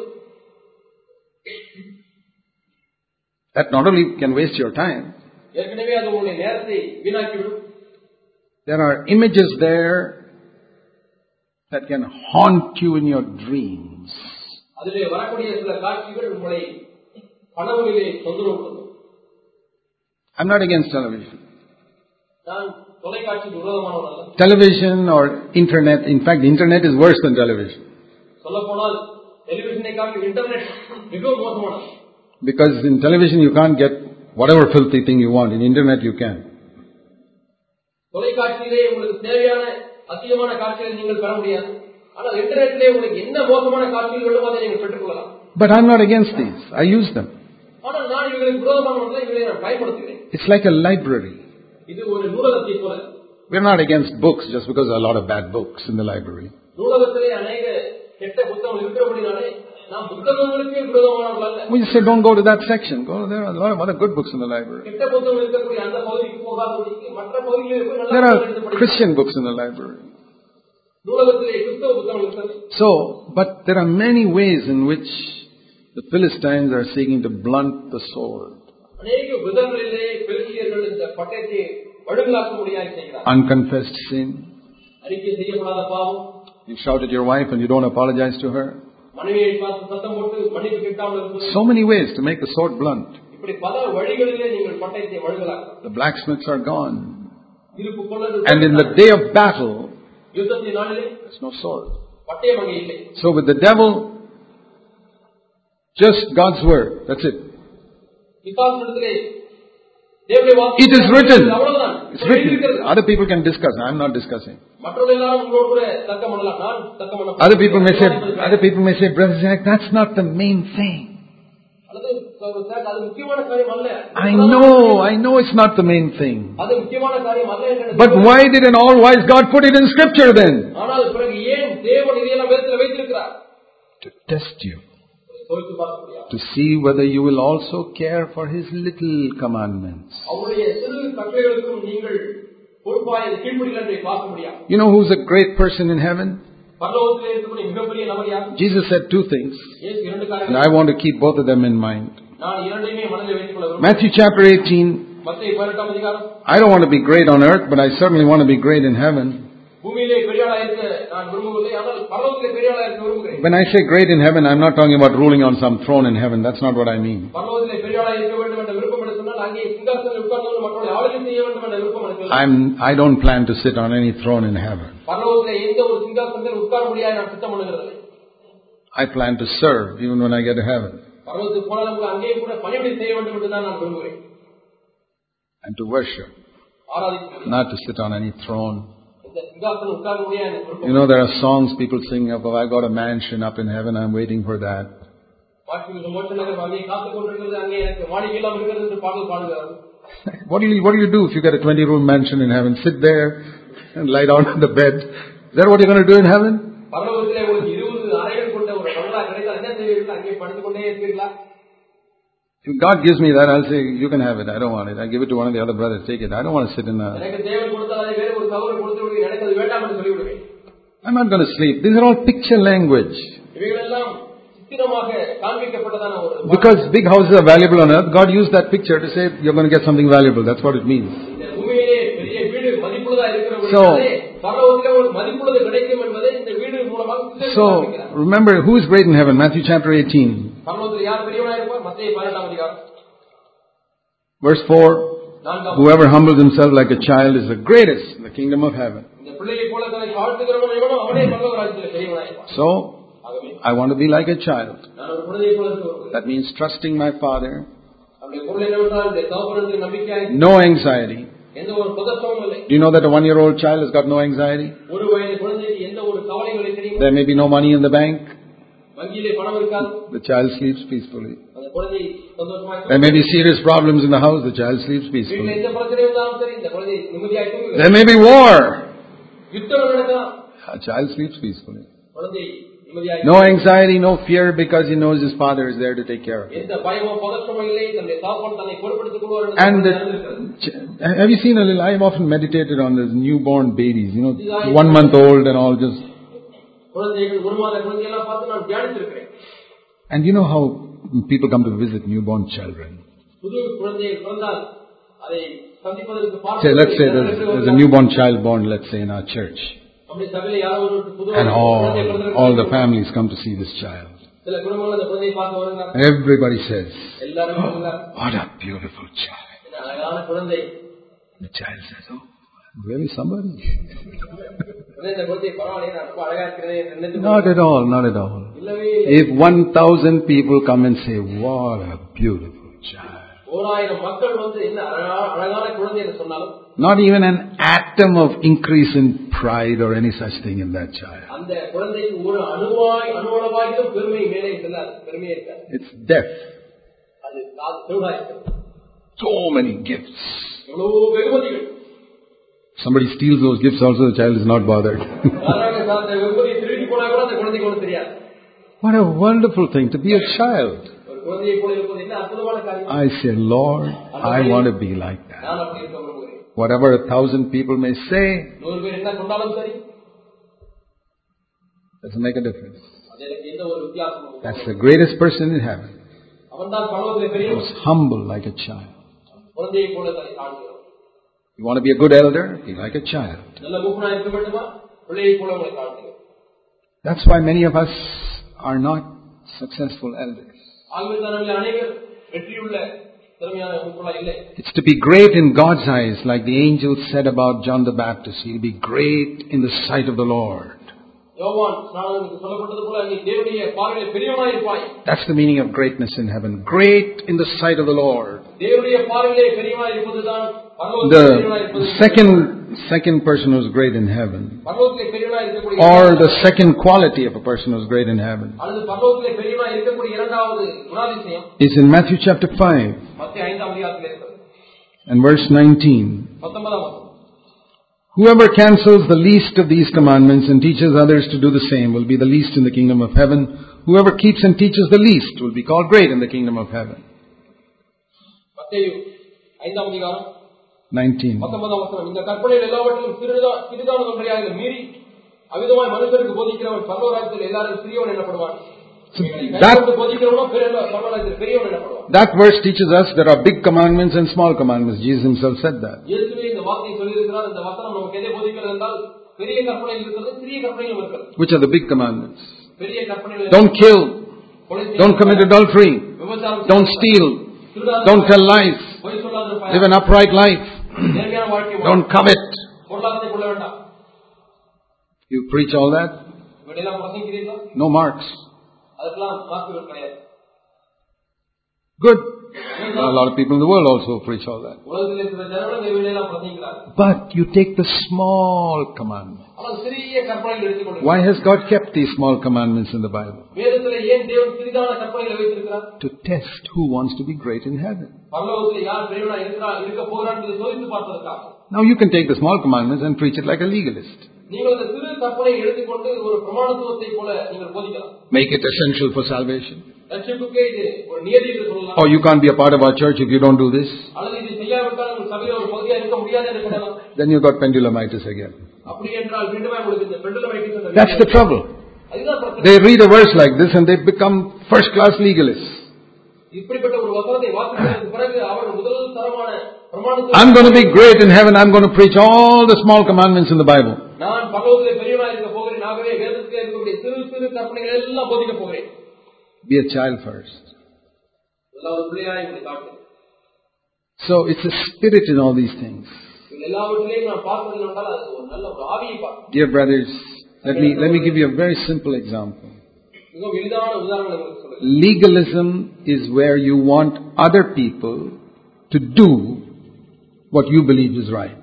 [SPEAKER 1] That not only can waste your time,
[SPEAKER 2] ஏற்கனவே அது உங்களுடைய நேரத்தை வீணாக்கிவிடும்.
[SPEAKER 1] there are images there that can haunt you in your dreams.
[SPEAKER 2] அதிலே வரக்கூடிய சில காட்சிகள் உங்களை கனவுகளிலே தொந்தரவு பண்ணும்.
[SPEAKER 1] I'm not against television.
[SPEAKER 2] நான் தொலைக்காட்சிக்கு விரோதமானவன் அல்ல.
[SPEAKER 1] Television or internet, in fact, the internet is worse than television.
[SPEAKER 2] சொல்லப்போனால் டெலிவிஷனை காட்டிலும் இன்டர்நெட் மிகவும் மோசமானது.
[SPEAKER 1] Because in television you can't get whatever filthy thing you want. In internet you can.
[SPEAKER 2] தொலைக்காட்சியிலே உங்களுக்கு தேவையான அதிகமான காட்சிகளை நீங்கள் பெற முடியாது. ஆனால் இன்டர்நெட்டிலே உங்களுக்கு என்ன மோசமான காட்சிகள் வேண்டுமோ அதை நீங்கள் பெற்றுக்கொள்ளலாம்.
[SPEAKER 1] But I'm not against these. I use them.
[SPEAKER 2] ஆனால் நான் இவர்களுக்கு விரோதமானவர்கள் இவர்களை நான் பயன்படுத்துகிறேன்.
[SPEAKER 1] It's like a library.
[SPEAKER 2] இது ஒரு நூலகத்தை போல.
[SPEAKER 1] We're not against books just because there are a lot of bad books in the library.
[SPEAKER 2] நூலகத்திலே अनेक கெட்ட புத்தகங்கள் இருக்கிறபடினாலே நாம் புத்தகங்களுக்கு விரோதமானவர்கள் அல்ல.
[SPEAKER 1] We just say don't go to that section. Go there are a lot of other good books in the library.
[SPEAKER 2] கெட்ட புத்தகங்கள் இருக்கக்கூடிய அந்த பகுதிக்கு போகாதபடிக்கு மற்ற பகுதிகளில் இருக்க நல்ல
[SPEAKER 1] There
[SPEAKER 2] புத்தகங்களை எடுத்து
[SPEAKER 1] are
[SPEAKER 2] படிக்கலாம்.
[SPEAKER 1] Christian books in the library.
[SPEAKER 2] நூலகத்திலே கிறிஸ்தவ புத்தகங்கள் இருக்கிறது.
[SPEAKER 1] So, but there are many ways in which the Philistines are seeking to blunt the sword.
[SPEAKER 2] அநேக விதங்களிலே பெலிஸ்தியர்கள் இந்த பட்டயத்தை வடுகலாக்க முடியாது செய்கிறார்கள்.
[SPEAKER 1] Unconfessed sin.
[SPEAKER 2] அறிக்கை செய்யப்படாத பாவம்.
[SPEAKER 1] You shout at your wife and you don't apologize to her.
[SPEAKER 2] மனைவியை பார்த்து சத்தம் போட்டு மன்னிப்பு கேட்காமல் இருப்பது.
[SPEAKER 1] So many ways to make the sword blunt.
[SPEAKER 2] இப்படி பல வழிகளிலே நீங்கள் பட்டயத்தை வடுகலாக்கலாம்.
[SPEAKER 1] The blacksmiths are gone.
[SPEAKER 2] இருப்பு கொல்லர்கள்.
[SPEAKER 1] And in the day of battle,
[SPEAKER 2] யுத்தத்தின் நாளிலே
[SPEAKER 1] there's no sword.
[SPEAKER 2] பட்டயம் அங்கே இல்லை.
[SPEAKER 1] So with the devil, just God's word. That's it.
[SPEAKER 2] பிசாசினிடத்திலே தேவனுடைய வார்த்தை.
[SPEAKER 1] It is written.
[SPEAKER 2] அவ்வளவுதான்.
[SPEAKER 1] It's written. Other people can discuss. I'm not discussing.
[SPEAKER 2] மற்றவர்கள் எல்லாரும் உங்களோடு கூட தர்க்கம் பண்ணலாம். நான் தர்க்கம் பண்ண.
[SPEAKER 1] Other people may say, other people may say, Brother Jack, that's not the main thing.
[SPEAKER 2] அல்லது அது முக்கியமான காரியம் அல்ல.
[SPEAKER 1] I know, I know it's not the main thing.
[SPEAKER 2] அது முக்கியமான காரியம் அல்ல என்று.
[SPEAKER 1] But why did an all-wise God put it in Scripture then?
[SPEAKER 2] ஆனால் பிறகு ஏன் தேவன் இதையெல்லாம் வேதத்தில் வைத்திருக்கிறார்?
[SPEAKER 1] To test you. To see whether you will also care for His little commandments. You know who's a great person in heaven? Jesus said two things, and I want to keep both of them in mind. Matthew chapter eighteen. I don't want to be great on earth, but I certainly want to be great in heaven. When I say great in heaven, I'm not talking about ruling on some throne in heaven. That's not what I mean. I'm, I don't plan to sit on any throne in heaven. I plan to serve even when I get to heaven. And to worship. Not to sit on any throne. You know, there are songs people sing of, oh, I got a mansion up in heaven, I'm waiting for that. What do you, what do you do if you get a twenty room mansion in heaven? Sit there and lie down on the bed. Is that what you're going to do in heaven? If God gives me that, I'll say, you can have it. I don't want it. I give it to one of the other brothers. Take it. I don't want to sit in a... I'm not going to sleep. These are all picture language. Because big houses are valuable on earth, God used that picture to say, you're going to get something valuable. That's what it means. So, so remember, who is great in heaven? Matthew chapter eighteen. Verse four, whoever humbles himself like a child is the greatest in the kingdom of heaven. So, I want to be like a child. That means trusting my Father. No anxiety. Do you know that a one-year-old child has got no anxiety? There may be no money in the bank. The child sleeps peacefully. There may be serious problems in the house. The child sleeps peacefully. There may be war. A child sleeps peacefully. No anxiety, no fear, because he knows his father is there to take care of him. And the, have you seen a little, I have often meditated on those newborn babies, you know, one month old and all just,
[SPEAKER 2] குழந்தைகள் ஒரு மாத குழந்தையெல்லாம் பார்த்து நான் தியானித்திருக்கிறேன்.
[SPEAKER 1] And you know how people come to visit newborn children.
[SPEAKER 2] புது குழந்தைகள் பிறந்தால் அதை சந்திப்பதற்கு
[SPEAKER 1] Say, let's say there's, there's a newborn child born, let's say, in our church. And all, all the families come to see this child. Everybody says, what a beautiful child. The child says, oh, really somebody? Not at all, not at all. If one thousand people come and say, what a beautiful child. Not even an atom of increase in pride or any such thing in that child. It's deaf. So many gifts. Somebody steals those gifts also, the child is not bothered. What a wonderful thing to be a child. I say, Lord, I want to be like that. Whatever a thousand people may say, doesn't make a difference. That's the greatest person in heaven. Who's humble like a child. You want to be a good elder? Be like a child. That's why many of us are not successful elders. It's to be great in God's eyes, like the angel said about John the Baptist. He'll be great in the sight of the Lord. That's the meaning of greatness in heaven. Great in the sight of the Lord. The second second person who's great in heaven, or the second quality of a person who's great in heaven, is in Matthew chapter five and verse nineteen. Whoever cancels the least of these commandments and teaches others to do the same will be the least in the kingdom of heaven. Whoever keeps and teaches the least will be called great in the kingdom of heaven. nineteen. That, that verse teaches us there are big commandments and small commandments. Jesus himself said that. Which are the big commandments? Don't kill. Don't commit adultery. Don't steal. Don't tell lies. Live an upright life. Don't covet. You preach all that? No marks. Good. A lot of people in the world also preach all that. But you take the small commandments. Why has God kept these small commandments in the Bible? To test who wants to be great in heaven. Now you can take the small commandments and preach it like a legalist. Make it essential for salvation. Or you can't be a part of our church if you don't do this. Then you got pendulumitis again. That's the trouble. They read a verse like this and they become first class legalists. I'm going to be great in heaven. I'm going to preach all the small commandments in the Bible. Be a child first. So it's a spirit in all these things. Dear brothers, let me, let me give you a very simple example. Legalism is where you want other people to do what you believe is right.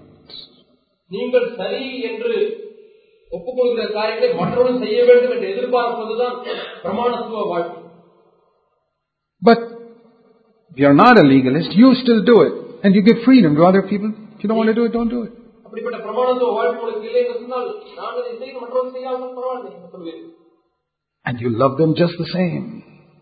[SPEAKER 1] But if you're not a legalist, you still do it. And you give freedom to other people. If you don't want to do it, don't do it. And you love them just the same.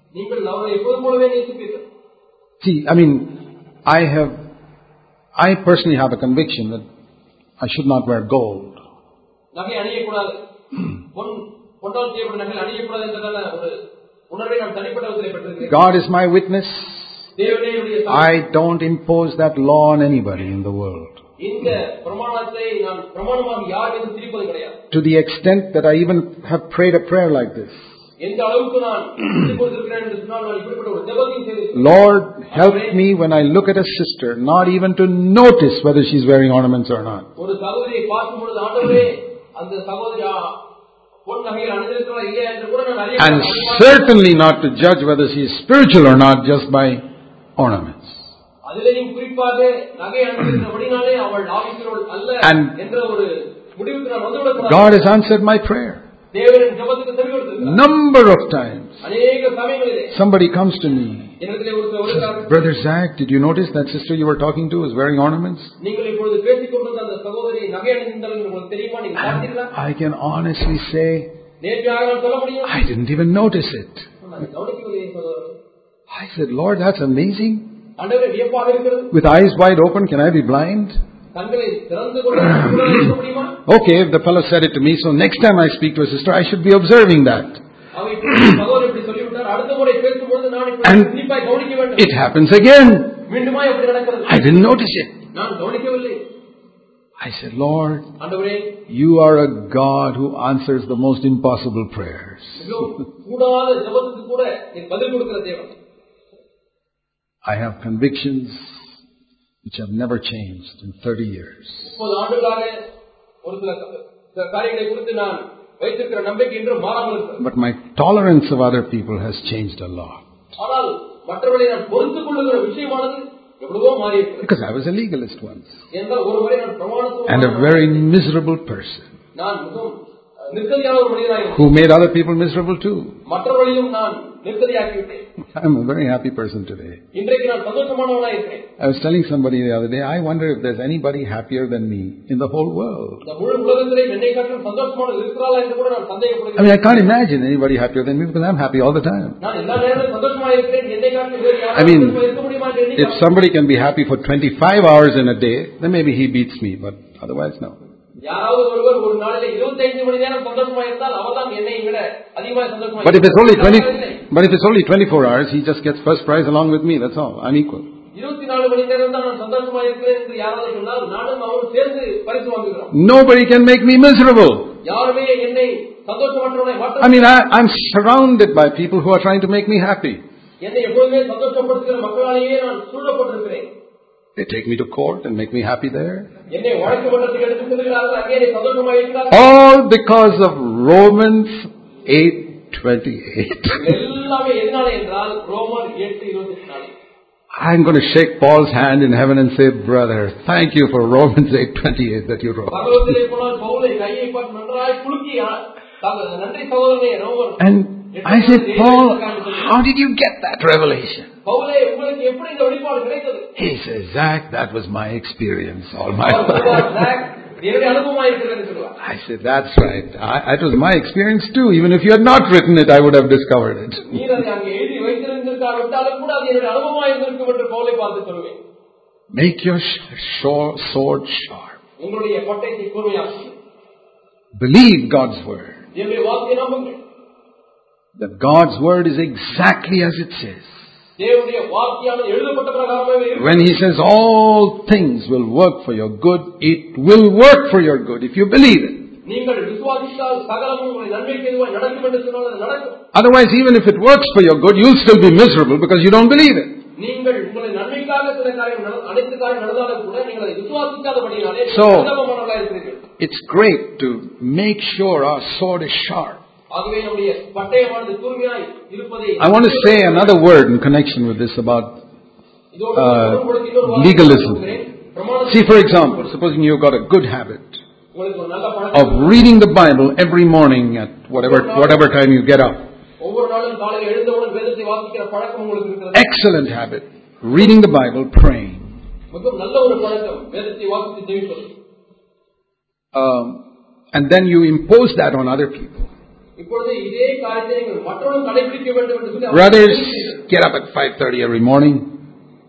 [SPEAKER 1] See, I mean, I have, I personally have a conviction that I should not wear gold.
[SPEAKER 2] கொண்டால் செய்யப்பட்ட நகல் அணியப்படாது என்றதான ஒரு உணர்வை நாம் தனிப்பட்ட விதத்தில் பெற்றிருக்கிறோம்.
[SPEAKER 1] God is my witness. I don't impose that law on anybody in the world.
[SPEAKER 2] இந்த பிரமாணத்தை நான் பிரமாணமாக யார் மீதும் திணிப்பது கிடையாது.
[SPEAKER 1] To the extent that I even have prayed a prayer like this.
[SPEAKER 2] எந்த அளவுக்கு நான் கொடுத்திருக்கிறேன் என்று சொன்னால் நான் இப்படிப்பட்ட ஒரு ஜெபத்தை செய்தேன்.
[SPEAKER 1] Lord, help me when I look at a sister not even to notice whether she's wearing ornaments or not.
[SPEAKER 2] ஒரு சகோதரியை பார்க்கும் பொழுது ஆண்டவரே அந்த சகோதரி பொன் நகைகள் அணிந்திருக்கிறா இல்லையா என்று கூட நான் அறிய
[SPEAKER 1] And certainly not to judge whether she is spiritual or not just by ornaments.
[SPEAKER 2] அதிலேயும் குறிப்பாக நகை அணிந்திருக்கிறபடினாலே அவள் ஆவிக்குரியவள் அல்ல என்ற ஒரு முடிவுக்கு நான் வந்துவிட கூடாது.
[SPEAKER 1] God has answered my prayer.
[SPEAKER 2] தேவனின் ஜெபத்துக்கு செவி கொடுத்திருக்கிறார்.
[SPEAKER 1] Number of times.
[SPEAKER 2] அநேக சமயங்களிலே
[SPEAKER 1] Somebody comes to me.
[SPEAKER 2] என்னிடத்திலே ஒருவர் வருகிறார்.
[SPEAKER 1] Brother Zach, did you notice that sister you were talking to was wearing ornaments?
[SPEAKER 2] நீங்கள் இப்பொழுது பேசிக் கொண்டிருந்த அந்த சகோதரி நகை அணிந்திருந்தாள் என்று உங்களுக்கு தெரியுமா? நீங்கள் பார்த்தீர்களா?
[SPEAKER 1] I can honestly say
[SPEAKER 2] நேர்மையாக நான் சொல்ல முடியும்.
[SPEAKER 1] I didn't even notice it. I said, Lord, that's amazing.
[SPEAKER 2] ஆண்டவரே வியப்பாக இருக்கிறது.
[SPEAKER 1] With eyes wide open, can I be blind?
[SPEAKER 2] கண்களை திறந்து கொண்டு இருக்க முடியுமா?
[SPEAKER 1] Okay, if the fellow said it to me, so next time I speak to a sister, I should be observing that. And it happens again. I didn't notice it. I said, Lord, you are a God who answers the most impossible prayers. I have convictions which have never changed in thirty years. But my tolerance of other people has changed a lot. Because I was a legalist once. And a very miserable person. Who made other people miserable too. I'm a very happy person today. I was telling somebody the other day, I wonder if there's anybody happier than me in the whole world. I mean, I can't imagine anybody happier than me because I'm happy all the time. I mean, if somebody can be happy for twenty-five hours in a day, then maybe he beats me, but otherwise no. But if it's only twenty, but if it's only twenty-four hours, he just gets first prize along with me. That's all. I'm equal. Nobody can make me miserable. I mean, I, I'm surrounded by people who are trying to make me happy. They take me to court and make me happy there. All because of Romans eight twenty-eight. I'm going to shake Paul's hand in heaven and say, brother, thank you for Romans eight twenty-eight that you wrote. And I said, Paul, how did you get that revelation? He says, Zach, that was my experience all my life. I said, that's right. I, it was my experience too. Even if you had not written it, I would have discovered it. Make your sword sharp. Believe God's word. That God's word is exactly as it says. When he says all things will work for your good, it will work for your good if you believe it. Otherwise, even if it works for your good, you'll still be miserable because you don't believe it. So, it's great to make sure our sword is sharp. I want to say another word in connection with this about uh, legalism. See, for example, supposing you've got a good habit of reading the Bible every morning at whatever whatever time you get up. Excellent habit. Reading the Bible, praying. Um, and then you impose that on other people. Brothers, get up at five thirty every morning.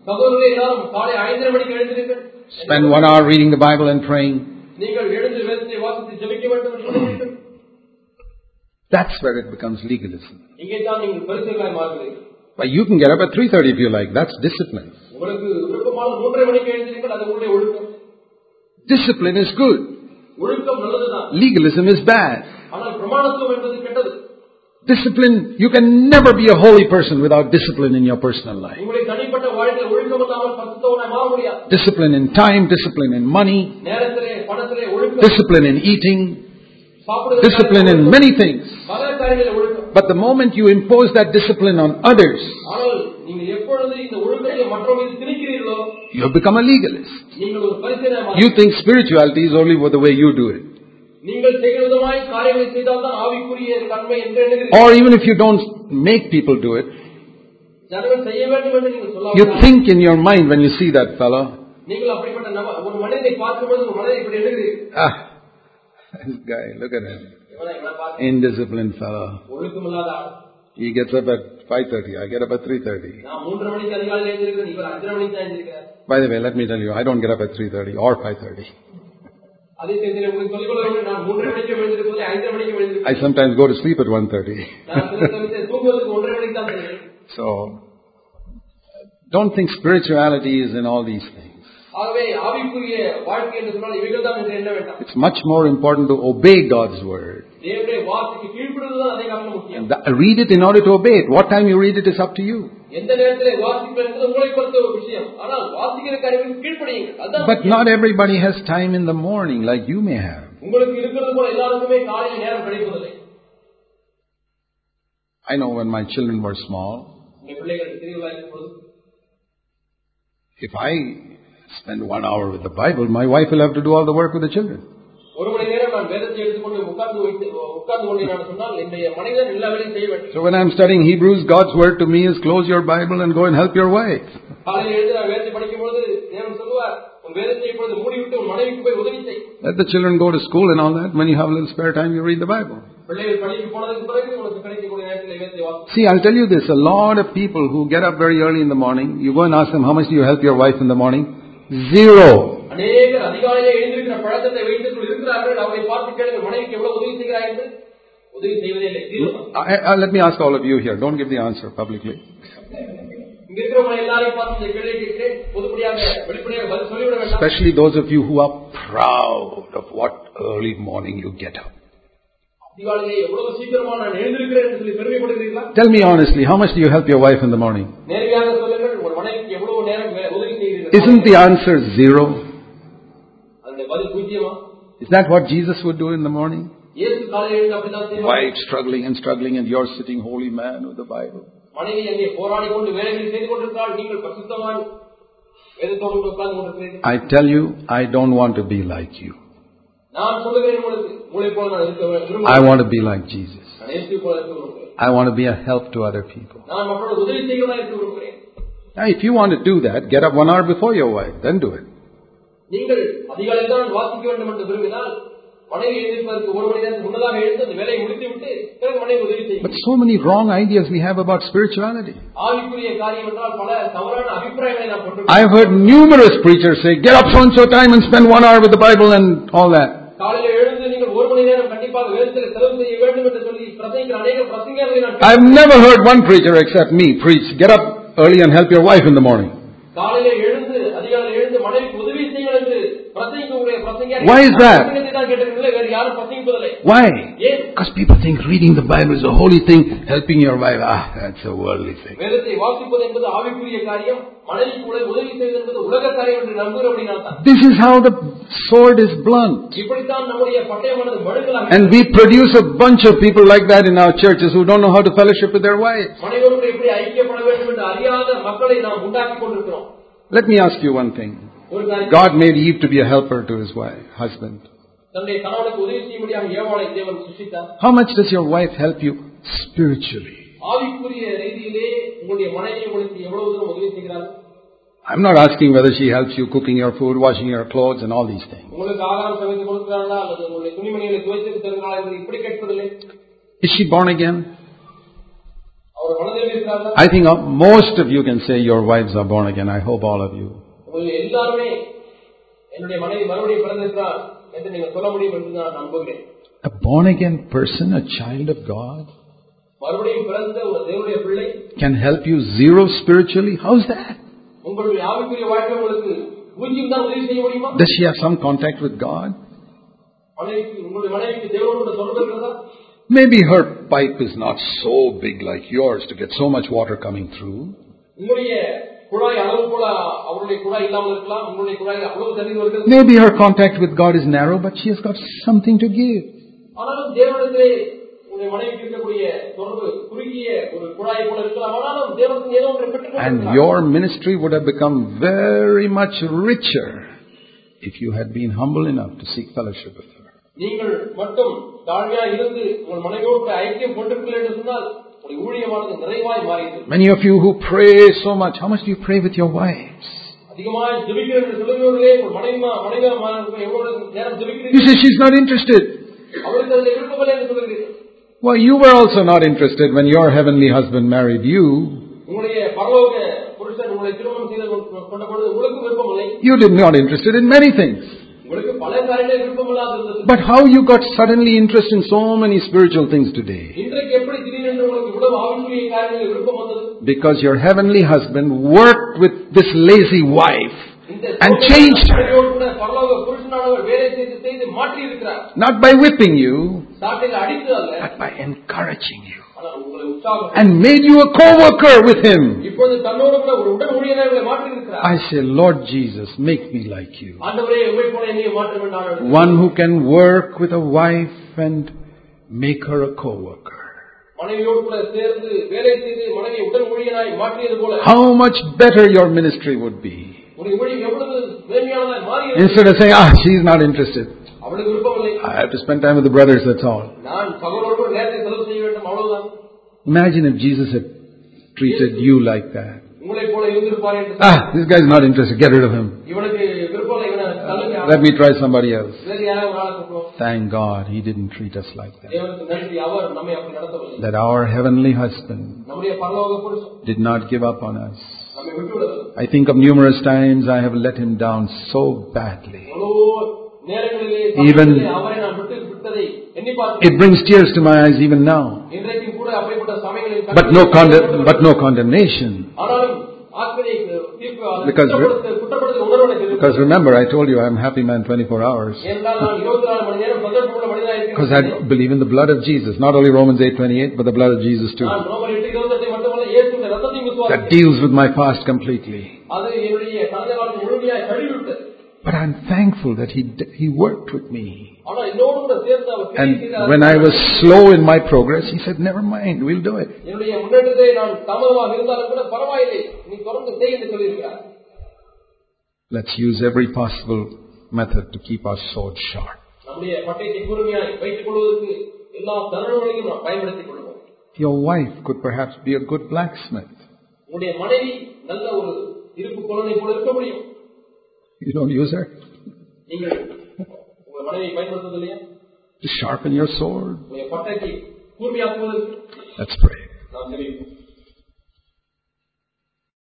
[SPEAKER 1] Spend one hour reading the Bible and praying. That's where it becomes legalism.
[SPEAKER 2] இங்கே தான் நீங்கள் பரிசுத்தமாய் மாறுகிறீர்கள்.
[SPEAKER 1] But you can get up at three thirty if you like. That's discipline.
[SPEAKER 2] உங்களுக்கு விருப்பமான மூன்றரை மணிக்கு எழுந்திருங்கள், அது உங்களுடைய ஒழுக்கம்.
[SPEAKER 1] Discipline is good.
[SPEAKER 2] ஒழுக்கம் நல்லதுதான்.
[SPEAKER 1] Legalism is bad.
[SPEAKER 2] ஆனால் பிரமாணத்துவம் என்பது கெட்டது.
[SPEAKER 1] Discipline, you can never be a holy person without discipline in your personal life.
[SPEAKER 2] உங்களுடைய தனிப்பட்ட வாழ்க்கையில் ஒழுக்கம் இல்லாமல் பரிசுத்தவனாய் மாற முடியாது.
[SPEAKER 1] Discipline in time, discipline in money,
[SPEAKER 2] நேரத்திலே பணத்திலே ஒழுக்கம்,
[SPEAKER 1] discipline in eating,
[SPEAKER 2] சாப்பிடுவதிலே
[SPEAKER 1] discipline in many things.
[SPEAKER 2] பல காரியங்களில் ஒழுக்கம்.
[SPEAKER 1] But the moment you impose that discipline on others,
[SPEAKER 2] ஆனால் நீங்கள் எப்பொழுது இந்த ஒழுக்கத்தை மற்றவர்கள் மீது திணிக்கிறீர்களோ,
[SPEAKER 1] you have become a legalist.
[SPEAKER 2] நீங்கள் ஒரு பரிசுத்தவானாய் மாறுகிறீர்கள்.
[SPEAKER 1] You think spirituality is only the way you do it.
[SPEAKER 2] நீங்கள் செய்கிறதுமாய் காரியங்களை செய்தால் தான் ஆவிக்குரிய தன்மை என்று எண்ணுகிறீர்கள்.
[SPEAKER 1] Or even if you don't make people do it,
[SPEAKER 2] ஜனங்கள் செய்ய வேண்டும் என்று நீங்கள் சொல்லாமல்,
[SPEAKER 1] you think in your mind when you see that fellow,
[SPEAKER 2] நீங்கள் அப்படிப்பட்ட ஒரு மனிதனை பார்க்கும்போது ஒரு மனிதனை இப்படி எண்ணுகிறீர்கள்.
[SPEAKER 1] ah, this guy, look at him. Indisciplined fellow.
[SPEAKER 2] ஒழுக்கமில்லாத ஆள்.
[SPEAKER 1] He gets up at five thirty. I get up at three thirty.
[SPEAKER 2] நான் மூன்று மணிக்கு அதிகாலையில் எழுந்திருக்கிறேன், இவர் அஞ்சரை மணிக்கு தான் எழுந்திருக்கிறார்.
[SPEAKER 1] By the way, let me tell you, I don't get up at three thirty or five thirty.
[SPEAKER 2] அதே செய்தியை உங்களுக்கு சொல்லிக் கொள்ள வேண்டும். நான் மூன்று மணிக்கு எழுந்திருப்பது ஐந்தரை மணிக்கு எழுந்திருக்கிறேன்.
[SPEAKER 1] I sometimes go to sleep at one thirty.
[SPEAKER 2] நான் சில சமயத்தில் தூங்குவதற்கு ஒன்றரை மணிக்கு தான் செல்கிறேன்.
[SPEAKER 1] So, don't think spirituality is in all these things.
[SPEAKER 2] ஆகவே ஆவிக்குரிய வாழ்க்கை என்று சொன்னால் இவைகள் தான் என்று எண்ண வேண்டாம்.
[SPEAKER 1] It's much more important to obey God's word.
[SPEAKER 2] தேவனுடைய வார்த்தைக்கு கீழ்ப்படிவது தான் அதிக முக்கியம்.
[SPEAKER 1] And that, read it in order to obey it. What time you read it is up to you.
[SPEAKER 2] எந்த நேரத்திலே வாசிப்பது என்பது உங்களை பொறுத்த ஒரு விஷயம். ஆனால் வாசிக்கிற காரியங்களுக்கு கீழ்ப்படியுங்கள். அதான்.
[SPEAKER 1] But not everybody has time in the morning like you may have.
[SPEAKER 2] உங்களுக்கு இருக்கிறது போல எல்லாருக்குமே காலையில் நேரம் கிடைப்பதில்லை.
[SPEAKER 1] I know when my children were small,
[SPEAKER 2] உங்கள் பிள்ளைகள் சிறியவர்களாக இருக்கும்போது,
[SPEAKER 1] if I spend one hour with the Bible, my wife will have to do all the work with the children.
[SPEAKER 2] ஒரு மணி நேரம் நான் வேதத்தை எடுத்துக்கொண்டு உட்கார்ந்து உட்கார்ந்து கொண்டு நான் சொன்னால் என்னுடைய மனைவிதான் எல்லா வேலையும் செய்ய வேண்டும்.
[SPEAKER 1] So when I'm studying Hebrews, God's word to me is close your Bible and go and help your wife.
[SPEAKER 2] காலையில் எழுந்து நான் வேதத்தை படிக்கும்போது தேவன் சொல்லுவார், உன் வேதத்தை இப்பொழுது மூடிவிட்டு உன் மனைவிக்கு போய் உதவி செய்.
[SPEAKER 1] Let the children go to school and all that. When you have a little spare time, you read the Bible.
[SPEAKER 2] பிள்ளைகள் பள்ளிக்கு போனதுக்கு பிறகு உனக்கு கிடைக்கக்கூடிய நேரத்தில் வேதத்தை வாசி.
[SPEAKER 1] See, I'll tell you this. A lot of people who get up very early in the morning, you go and ask them, how much do you help your wife in the morning? Zero.
[SPEAKER 2] அநேகர் அதிகாலையிலே எழுந்திருக்கிற பழக்கத்தை வைத்துக் கொண்டு இருக்கிறார்கள். அவரை பார்த்து கேளுங்கள், மனைவிக்கு எவ்வளவு உதவி செய்கிறாய் என்று. உதவி செய்வதே இல்லை.
[SPEAKER 1] Let me ask all of you here. Don't give the answer publicly.
[SPEAKER 2] இங்க இருக்கிறவங்க எல்லாரையும் பார்த்து இந்த கேள்வியை கேட்கிறேன். பொதுப்படியாக வெளிப்படையாக பதில் சொல்லிவிட வேண்டாம்.
[SPEAKER 1] Especially those of you who are proud of what early morning you get up.
[SPEAKER 2] அதிகாலையிலே எவ்வளவு சீக்கிரமா நான் எழுந்திருக்கிறேன் என்று சொல்லி பெருமைப்படுகிறீர்களா?
[SPEAKER 1] Tell me honestly, how much do you help your wife in the morning?
[SPEAKER 2] நேரடியாக சொல்லுங்கள், உங்கள் மனைவிக்கு எவ்வளவு நேரம் உதவி செய்கிறீர்கள்?
[SPEAKER 1] Isn't the answer zero?
[SPEAKER 2] அந்த பதில் பூஜ்ஜியமா?
[SPEAKER 1] Is that what Jesus would do in the morning?
[SPEAKER 2] இயேசு காலையில் எழுந்து அப்படிதான் செய்வார்.
[SPEAKER 1] Wife struggling and struggling and you're sitting holy man with the Bible.
[SPEAKER 2] மனைவி அங்கே போராடி கொண்டு வேலைகளை செய்து கொண்டிருக்கிறாள், நீங்கள் பரிசுத்தவான் வேதத்தோடு உட்கார்ந்து கொண்டிருக்கிறீர்கள்.
[SPEAKER 1] I tell you, I don't want to be like you.
[SPEAKER 2] நான் சொல்லுகிறேன் உங்களுக்கு, உங்களை போல நான் இருக்க விரும்புகிறேன்.
[SPEAKER 1] I want to be like Jesus.
[SPEAKER 2] நான் இயேசு போல இருக்க விரும்புகிறேன்.
[SPEAKER 1] I want to be a help to other people.
[SPEAKER 2] நான் மக்களுக்கு உதவி செய்கிறவனாக இருக்க விரும்புகிறேன்.
[SPEAKER 1] Now, if you want to do that, get up one hour before your wife, then do it.
[SPEAKER 2] நீங்கள் அதிகாலையில் தான் வாசிக்க வேண்டும் என்று விரும்பினால் மனைவி எழுந்திருப்பதற்கு ஒரு மணி நேரத்துக்கு முன்னதாக எழுந்து அந்த வேலையை முடித்துவிட்டு பிறகு மனைவி உதவி செய்யும்.
[SPEAKER 1] But so many wrong ideas we have about spirituality.
[SPEAKER 2] ஆவிக்குரிய காரியம் என்றால் பல தவறான அபிப்பிராயங்களை நாம் கொண்டிருக்கிறோம்.
[SPEAKER 1] I've heard numerous preachers say, get up so and so time and spend one hour with the Bible and all that.
[SPEAKER 2] காலையில் எழுந்து நீங்கள் ஒரு மணி நேரம் கண்டிப்பாக வேதத்தில் செலவு செய்ய வேண்டும் என்று சொல்லி பிரசங்கிக்கிற அநேக பிரசங்கங்களை நான்
[SPEAKER 1] I've never heard one preacher except me preach, get up early and help your wife in the morning.
[SPEAKER 2] காலையிலே எழுந்து அதிகாலையில் எழுந்து மனைவிக்கு உதவி செய்யுங்கள் என்று பிரசங்கிக்கக்கூடிய பிரசங்கியார்.
[SPEAKER 1] Why is that?
[SPEAKER 2] வேறு யாரும் பிரசங்கிப்பதில்லை.
[SPEAKER 1] Why? Because people think reading the Bible is a holy thing, helping your wife, ah, that's a worldly thing.
[SPEAKER 2] வேதத்தை வாசிப்பது என்பது ஆவிக்குரிய காரியம், மனைவிக்கு உதவி செய்வது என்பது உலக காரியம் என்று நம்புகிறபடியால் தான்.
[SPEAKER 1] This is how the sword is blunt.
[SPEAKER 2] இப்படித்தான் நம்முடைய பட்டயமானது மழுங்கலாக.
[SPEAKER 1] And we produce a bunch of people like that in our churches who don't know how to fellowship with their wives.
[SPEAKER 2] மனைவியோடு எப்படி ஐக்கியப்பட வேண்டும் என்று அறியாத மக்களை நாம் உண்டாக்கி கொண்டிருக்கிறோம்.
[SPEAKER 1] Let me ask you one thing. God made Eve to be a helper to his wife, husband. How much does your wife help you spiritually? I'm not asking whether she helps you cooking your food, washing your clothes and all these things. Is she born again? I think most of you can say your wives are born again. I hope all of you. A born again person, a child of God,
[SPEAKER 2] மறுபடியும் பிறந்த ஒரு தேவனுடைய பிள்ளை
[SPEAKER 1] can help you zero spiritually? How's that?
[SPEAKER 2] உங்களுடைய ஆவிக்குரிய வாழ்க்கை உங்களுக்கு பூஜ்ஜியம் தான் உதவி செய்ய முடியுமா?
[SPEAKER 1] Does she have some contact with God?
[SPEAKER 2] உங்களுடைய மனைவிக்கு தேவனோடு தொடர்பு இருக்கிறதா?
[SPEAKER 1] Maybe her pipe is not so big like yours to get so much water coming through.
[SPEAKER 2] உங்களுடைய குழாய் அளவு போல அவருடைய குழாய் இல்லாமல் இருக்கலாம். உங்களுடைய குழாய் அவ்வளவு தண்ணீர் வருகிறது.
[SPEAKER 1] Maybe her contact with God is narrow, but she has got something to give.
[SPEAKER 2] ஆனாலும் தேவனிடத்திலே உங்களுடைய மனைவிக்கு இருக்கக்கூடிய தொடர்பு குறுகிய ஒரு குழாய் போல இருக்கலாம். ஆனாலும் தேவனுக்கு ஏதோ ஒன்றை பெற்றுக்
[SPEAKER 1] And your ministry would have become very much richer if you had been humble enough to seek fellowship with her.
[SPEAKER 2] நீங்கள் மட்டும் தாழ்மையா இருந்து உங்கள் மனைவியோடு ஐக்கியம் கொண்டிருக்கிறீர்கள் என்று சொன்னால் உங்களுடைய ஊழியமானது நிறைவாய் மாறியது.
[SPEAKER 1] Many of you who pray so much, how much do you pray with your wives?
[SPEAKER 2] அதிகமாக ஜெபிக்கிறீர்கள் என்று சொல்லுகிறவர்களே உங்கள் மனைவி மனைவி எவ்வளவு நேரம் ஜெபிக்கிறீர்கள்?
[SPEAKER 1] You say she's not interested.
[SPEAKER 2] அவளுக்கு அதில் விருப்பமில்லை என்று சொல்லுகிறீர்கள்.
[SPEAKER 1] Well, you were also not interested when your heavenly husband married you.
[SPEAKER 2] உங்களுடைய பரலோக புருஷன் உங்களை திருமணம் செய்து கொண்ட பொழுது உங்களுக்கு விருப்பமில்லை.
[SPEAKER 1] You did not interested in many things.
[SPEAKER 2] உங்களுக்கு பல காரியங்களில் விருப்பமில்லாத இருந்தது.
[SPEAKER 1] But how you got suddenly interested in so many spiritual things today?
[SPEAKER 2] இன்றைக்கு எப்படி திடீரென்று உங்களுக்கு இவ்வளவு ஆவிக்குரிய காரியங்களில் விருப்பம் வந்தது?
[SPEAKER 1] Because your heavenly husband worked with this lazy wife and changed her.
[SPEAKER 2] பரலோக புருஷனானவர் வேலை செய்து செய்து மாற்றி இருக்கிறார்.
[SPEAKER 1] Not by whipping you,
[SPEAKER 2] சாட்டையில் அடித்து அல்ல,
[SPEAKER 1] but by encouraging you.
[SPEAKER 2] ஆனால் உங்களை உற்சாகம்
[SPEAKER 1] And made you a co-worker with him.
[SPEAKER 2] இப்போது தன்னோடு கூட ஒரு உடன் ஊழியனாக மாற்றி இருக்கிறார்.
[SPEAKER 1] I say, Lord Jesus, make me like you.
[SPEAKER 2] ஆண்டவரே உம்மை போல என்னை மாற்ற வேண்டும்.
[SPEAKER 1] One who can work with a wife and make her a co-worker.
[SPEAKER 2] மனைவியோடு கூட சேர்ந்து வேலை செய்து மனைவியை உடன் ஊழியனாய் மாற்றியது போல
[SPEAKER 1] How much better your ministry would be.
[SPEAKER 2] ஒரு ஊழியம் எவ்வளவு மேன்மையானதாய் மாறி.
[SPEAKER 1] Instead of saying, ah, she's not interested.
[SPEAKER 2] அவளுக்கு விருப்பமில்லை.
[SPEAKER 1] I have to spend time with the brothers, that's all.
[SPEAKER 2] நான் சகோதரரோடு நேரத்தை செலவு செய்ய வேண்டும், அவ்வளவுதான்.
[SPEAKER 1] Imagine if Jesus had treated you like that.
[SPEAKER 2] உங்களை போல இருந்திருப்பார் என்று.
[SPEAKER 1] Ah, this guy is not interested, get rid of him.
[SPEAKER 2] இவனுக்கு விருப்பமில்லை, இவனை தள்ளுங்க.
[SPEAKER 1] Let me try somebody else.
[SPEAKER 2] வேற யாராவது ஒரு ஆளை கூப்பிடுவோம்.
[SPEAKER 1] Thank God he didn't treat us like that.
[SPEAKER 2] தேவனுக்கு நன்றி, அவர் நம்மை அப்படி நடத்தவில்லை.
[SPEAKER 1] That our heavenly husband
[SPEAKER 2] நம்முடைய பரலோக புருஷன்
[SPEAKER 1] did not give up on us.
[SPEAKER 2] நம்மை விட்டுவிடவில்லை.
[SPEAKER 1] I think of numerous times I have let him down so badly.
[SPEAKER 2] நேரங்களிலே
[SPEAKER 1] Even
[SPEAKER 2] அவரை நான் விட்டு விட்டதை எண்ணி பார்த்து
[SPEAKER 1] it brings tears to my eyes even now.
[SPEAKER 2] இன்றைக்கு கூட அப்படிப்பட்ட சமயங்களில்
[SPEAKER 1] But no condemn, but no condemnation.
[SPEAKER 2] ஆனாலும் ஆத்மீக தீர்ப்பு
[SPEAKER 1] Because
[SPEAKER 2] குற்றப்படுத்தல் உணர்வு எனக்கு இருக்கு.
[SPEAKER 1] Because remember, I told you I am happy man twenty-four hours.
[SPEAKER 2] ஏனென்றால் நான் இருபத்தி நான்கு மணி நேரம் சந்தோஷமுள்ள மனிதனாக இருக்கிறேன்.
[SPEAKER 1] Because I believe in the blood of Jesus, not only Romans eight twenty-eight, but the blood of Jesus too.
[SPEAKER 2] நான் ரோமர் எட்டு இருபத்தெட்டு மட்டுமல்ல, இயேசுவின் இரத்தத்தையும் விசுவாசிக்கிறேன்.
[SPEAKER 1] That deals with my past completely.
[SPEAKER 2] அது என்னுடைய கடந்த காலத்தை முழுமையாக கழுவிவிட்டது.
[SPEAKER 1] But I'm thankful that he he worked with me.
[SPEAKER 2] ஆனா என்னோடு கூட சேர்ந்து அவர்
[SPEAKER 1] And when I was slow in my progress, he said, "Never mind, we'll do it."
[SPEAKER 2] என்னுடைய முன்னேற்றத்தை நான் தாமதமாக இருந்தாலும் கூட பரவாயில்லை, நீ தொடர்ந்து செய் என்று சொல்லியிருக்கிறார்.
[SPEAKER 1] Let's use every possible method to keep our sword sharp.
[SPEAKER 2] நம்முடைய பட்டயத்தை கூர்மையாய் வைத்துக் கொள்வதற்கு எல்லா தருணங்களையும் நாம் பயன்படுத்திக் கொள்வோம்.
[SPEAKER 1] Your wife could perhaps be a good blacksmith.
[SPEAKER 2] உங்களுடைய மனைவி நல்ல ஒரு இருப்பு கொலனை போல இருக்க முடியும்.
[SPEAKER 1] You don't use her?
[SPEAKER 2] நீங்கள் உங்கள் மனைவியை பயன்படுத்துவது இல்லையா?
[SPEAKER 1] To sharpen your sword.
[SPEAKER 2] உங்களுடைய பட்டயத்தை கூர்மையாக்குவதற்கு.
[SPEAKER 1] Let's pray.
[SPEAKER 2] நாம் ஜெபிப்போம்.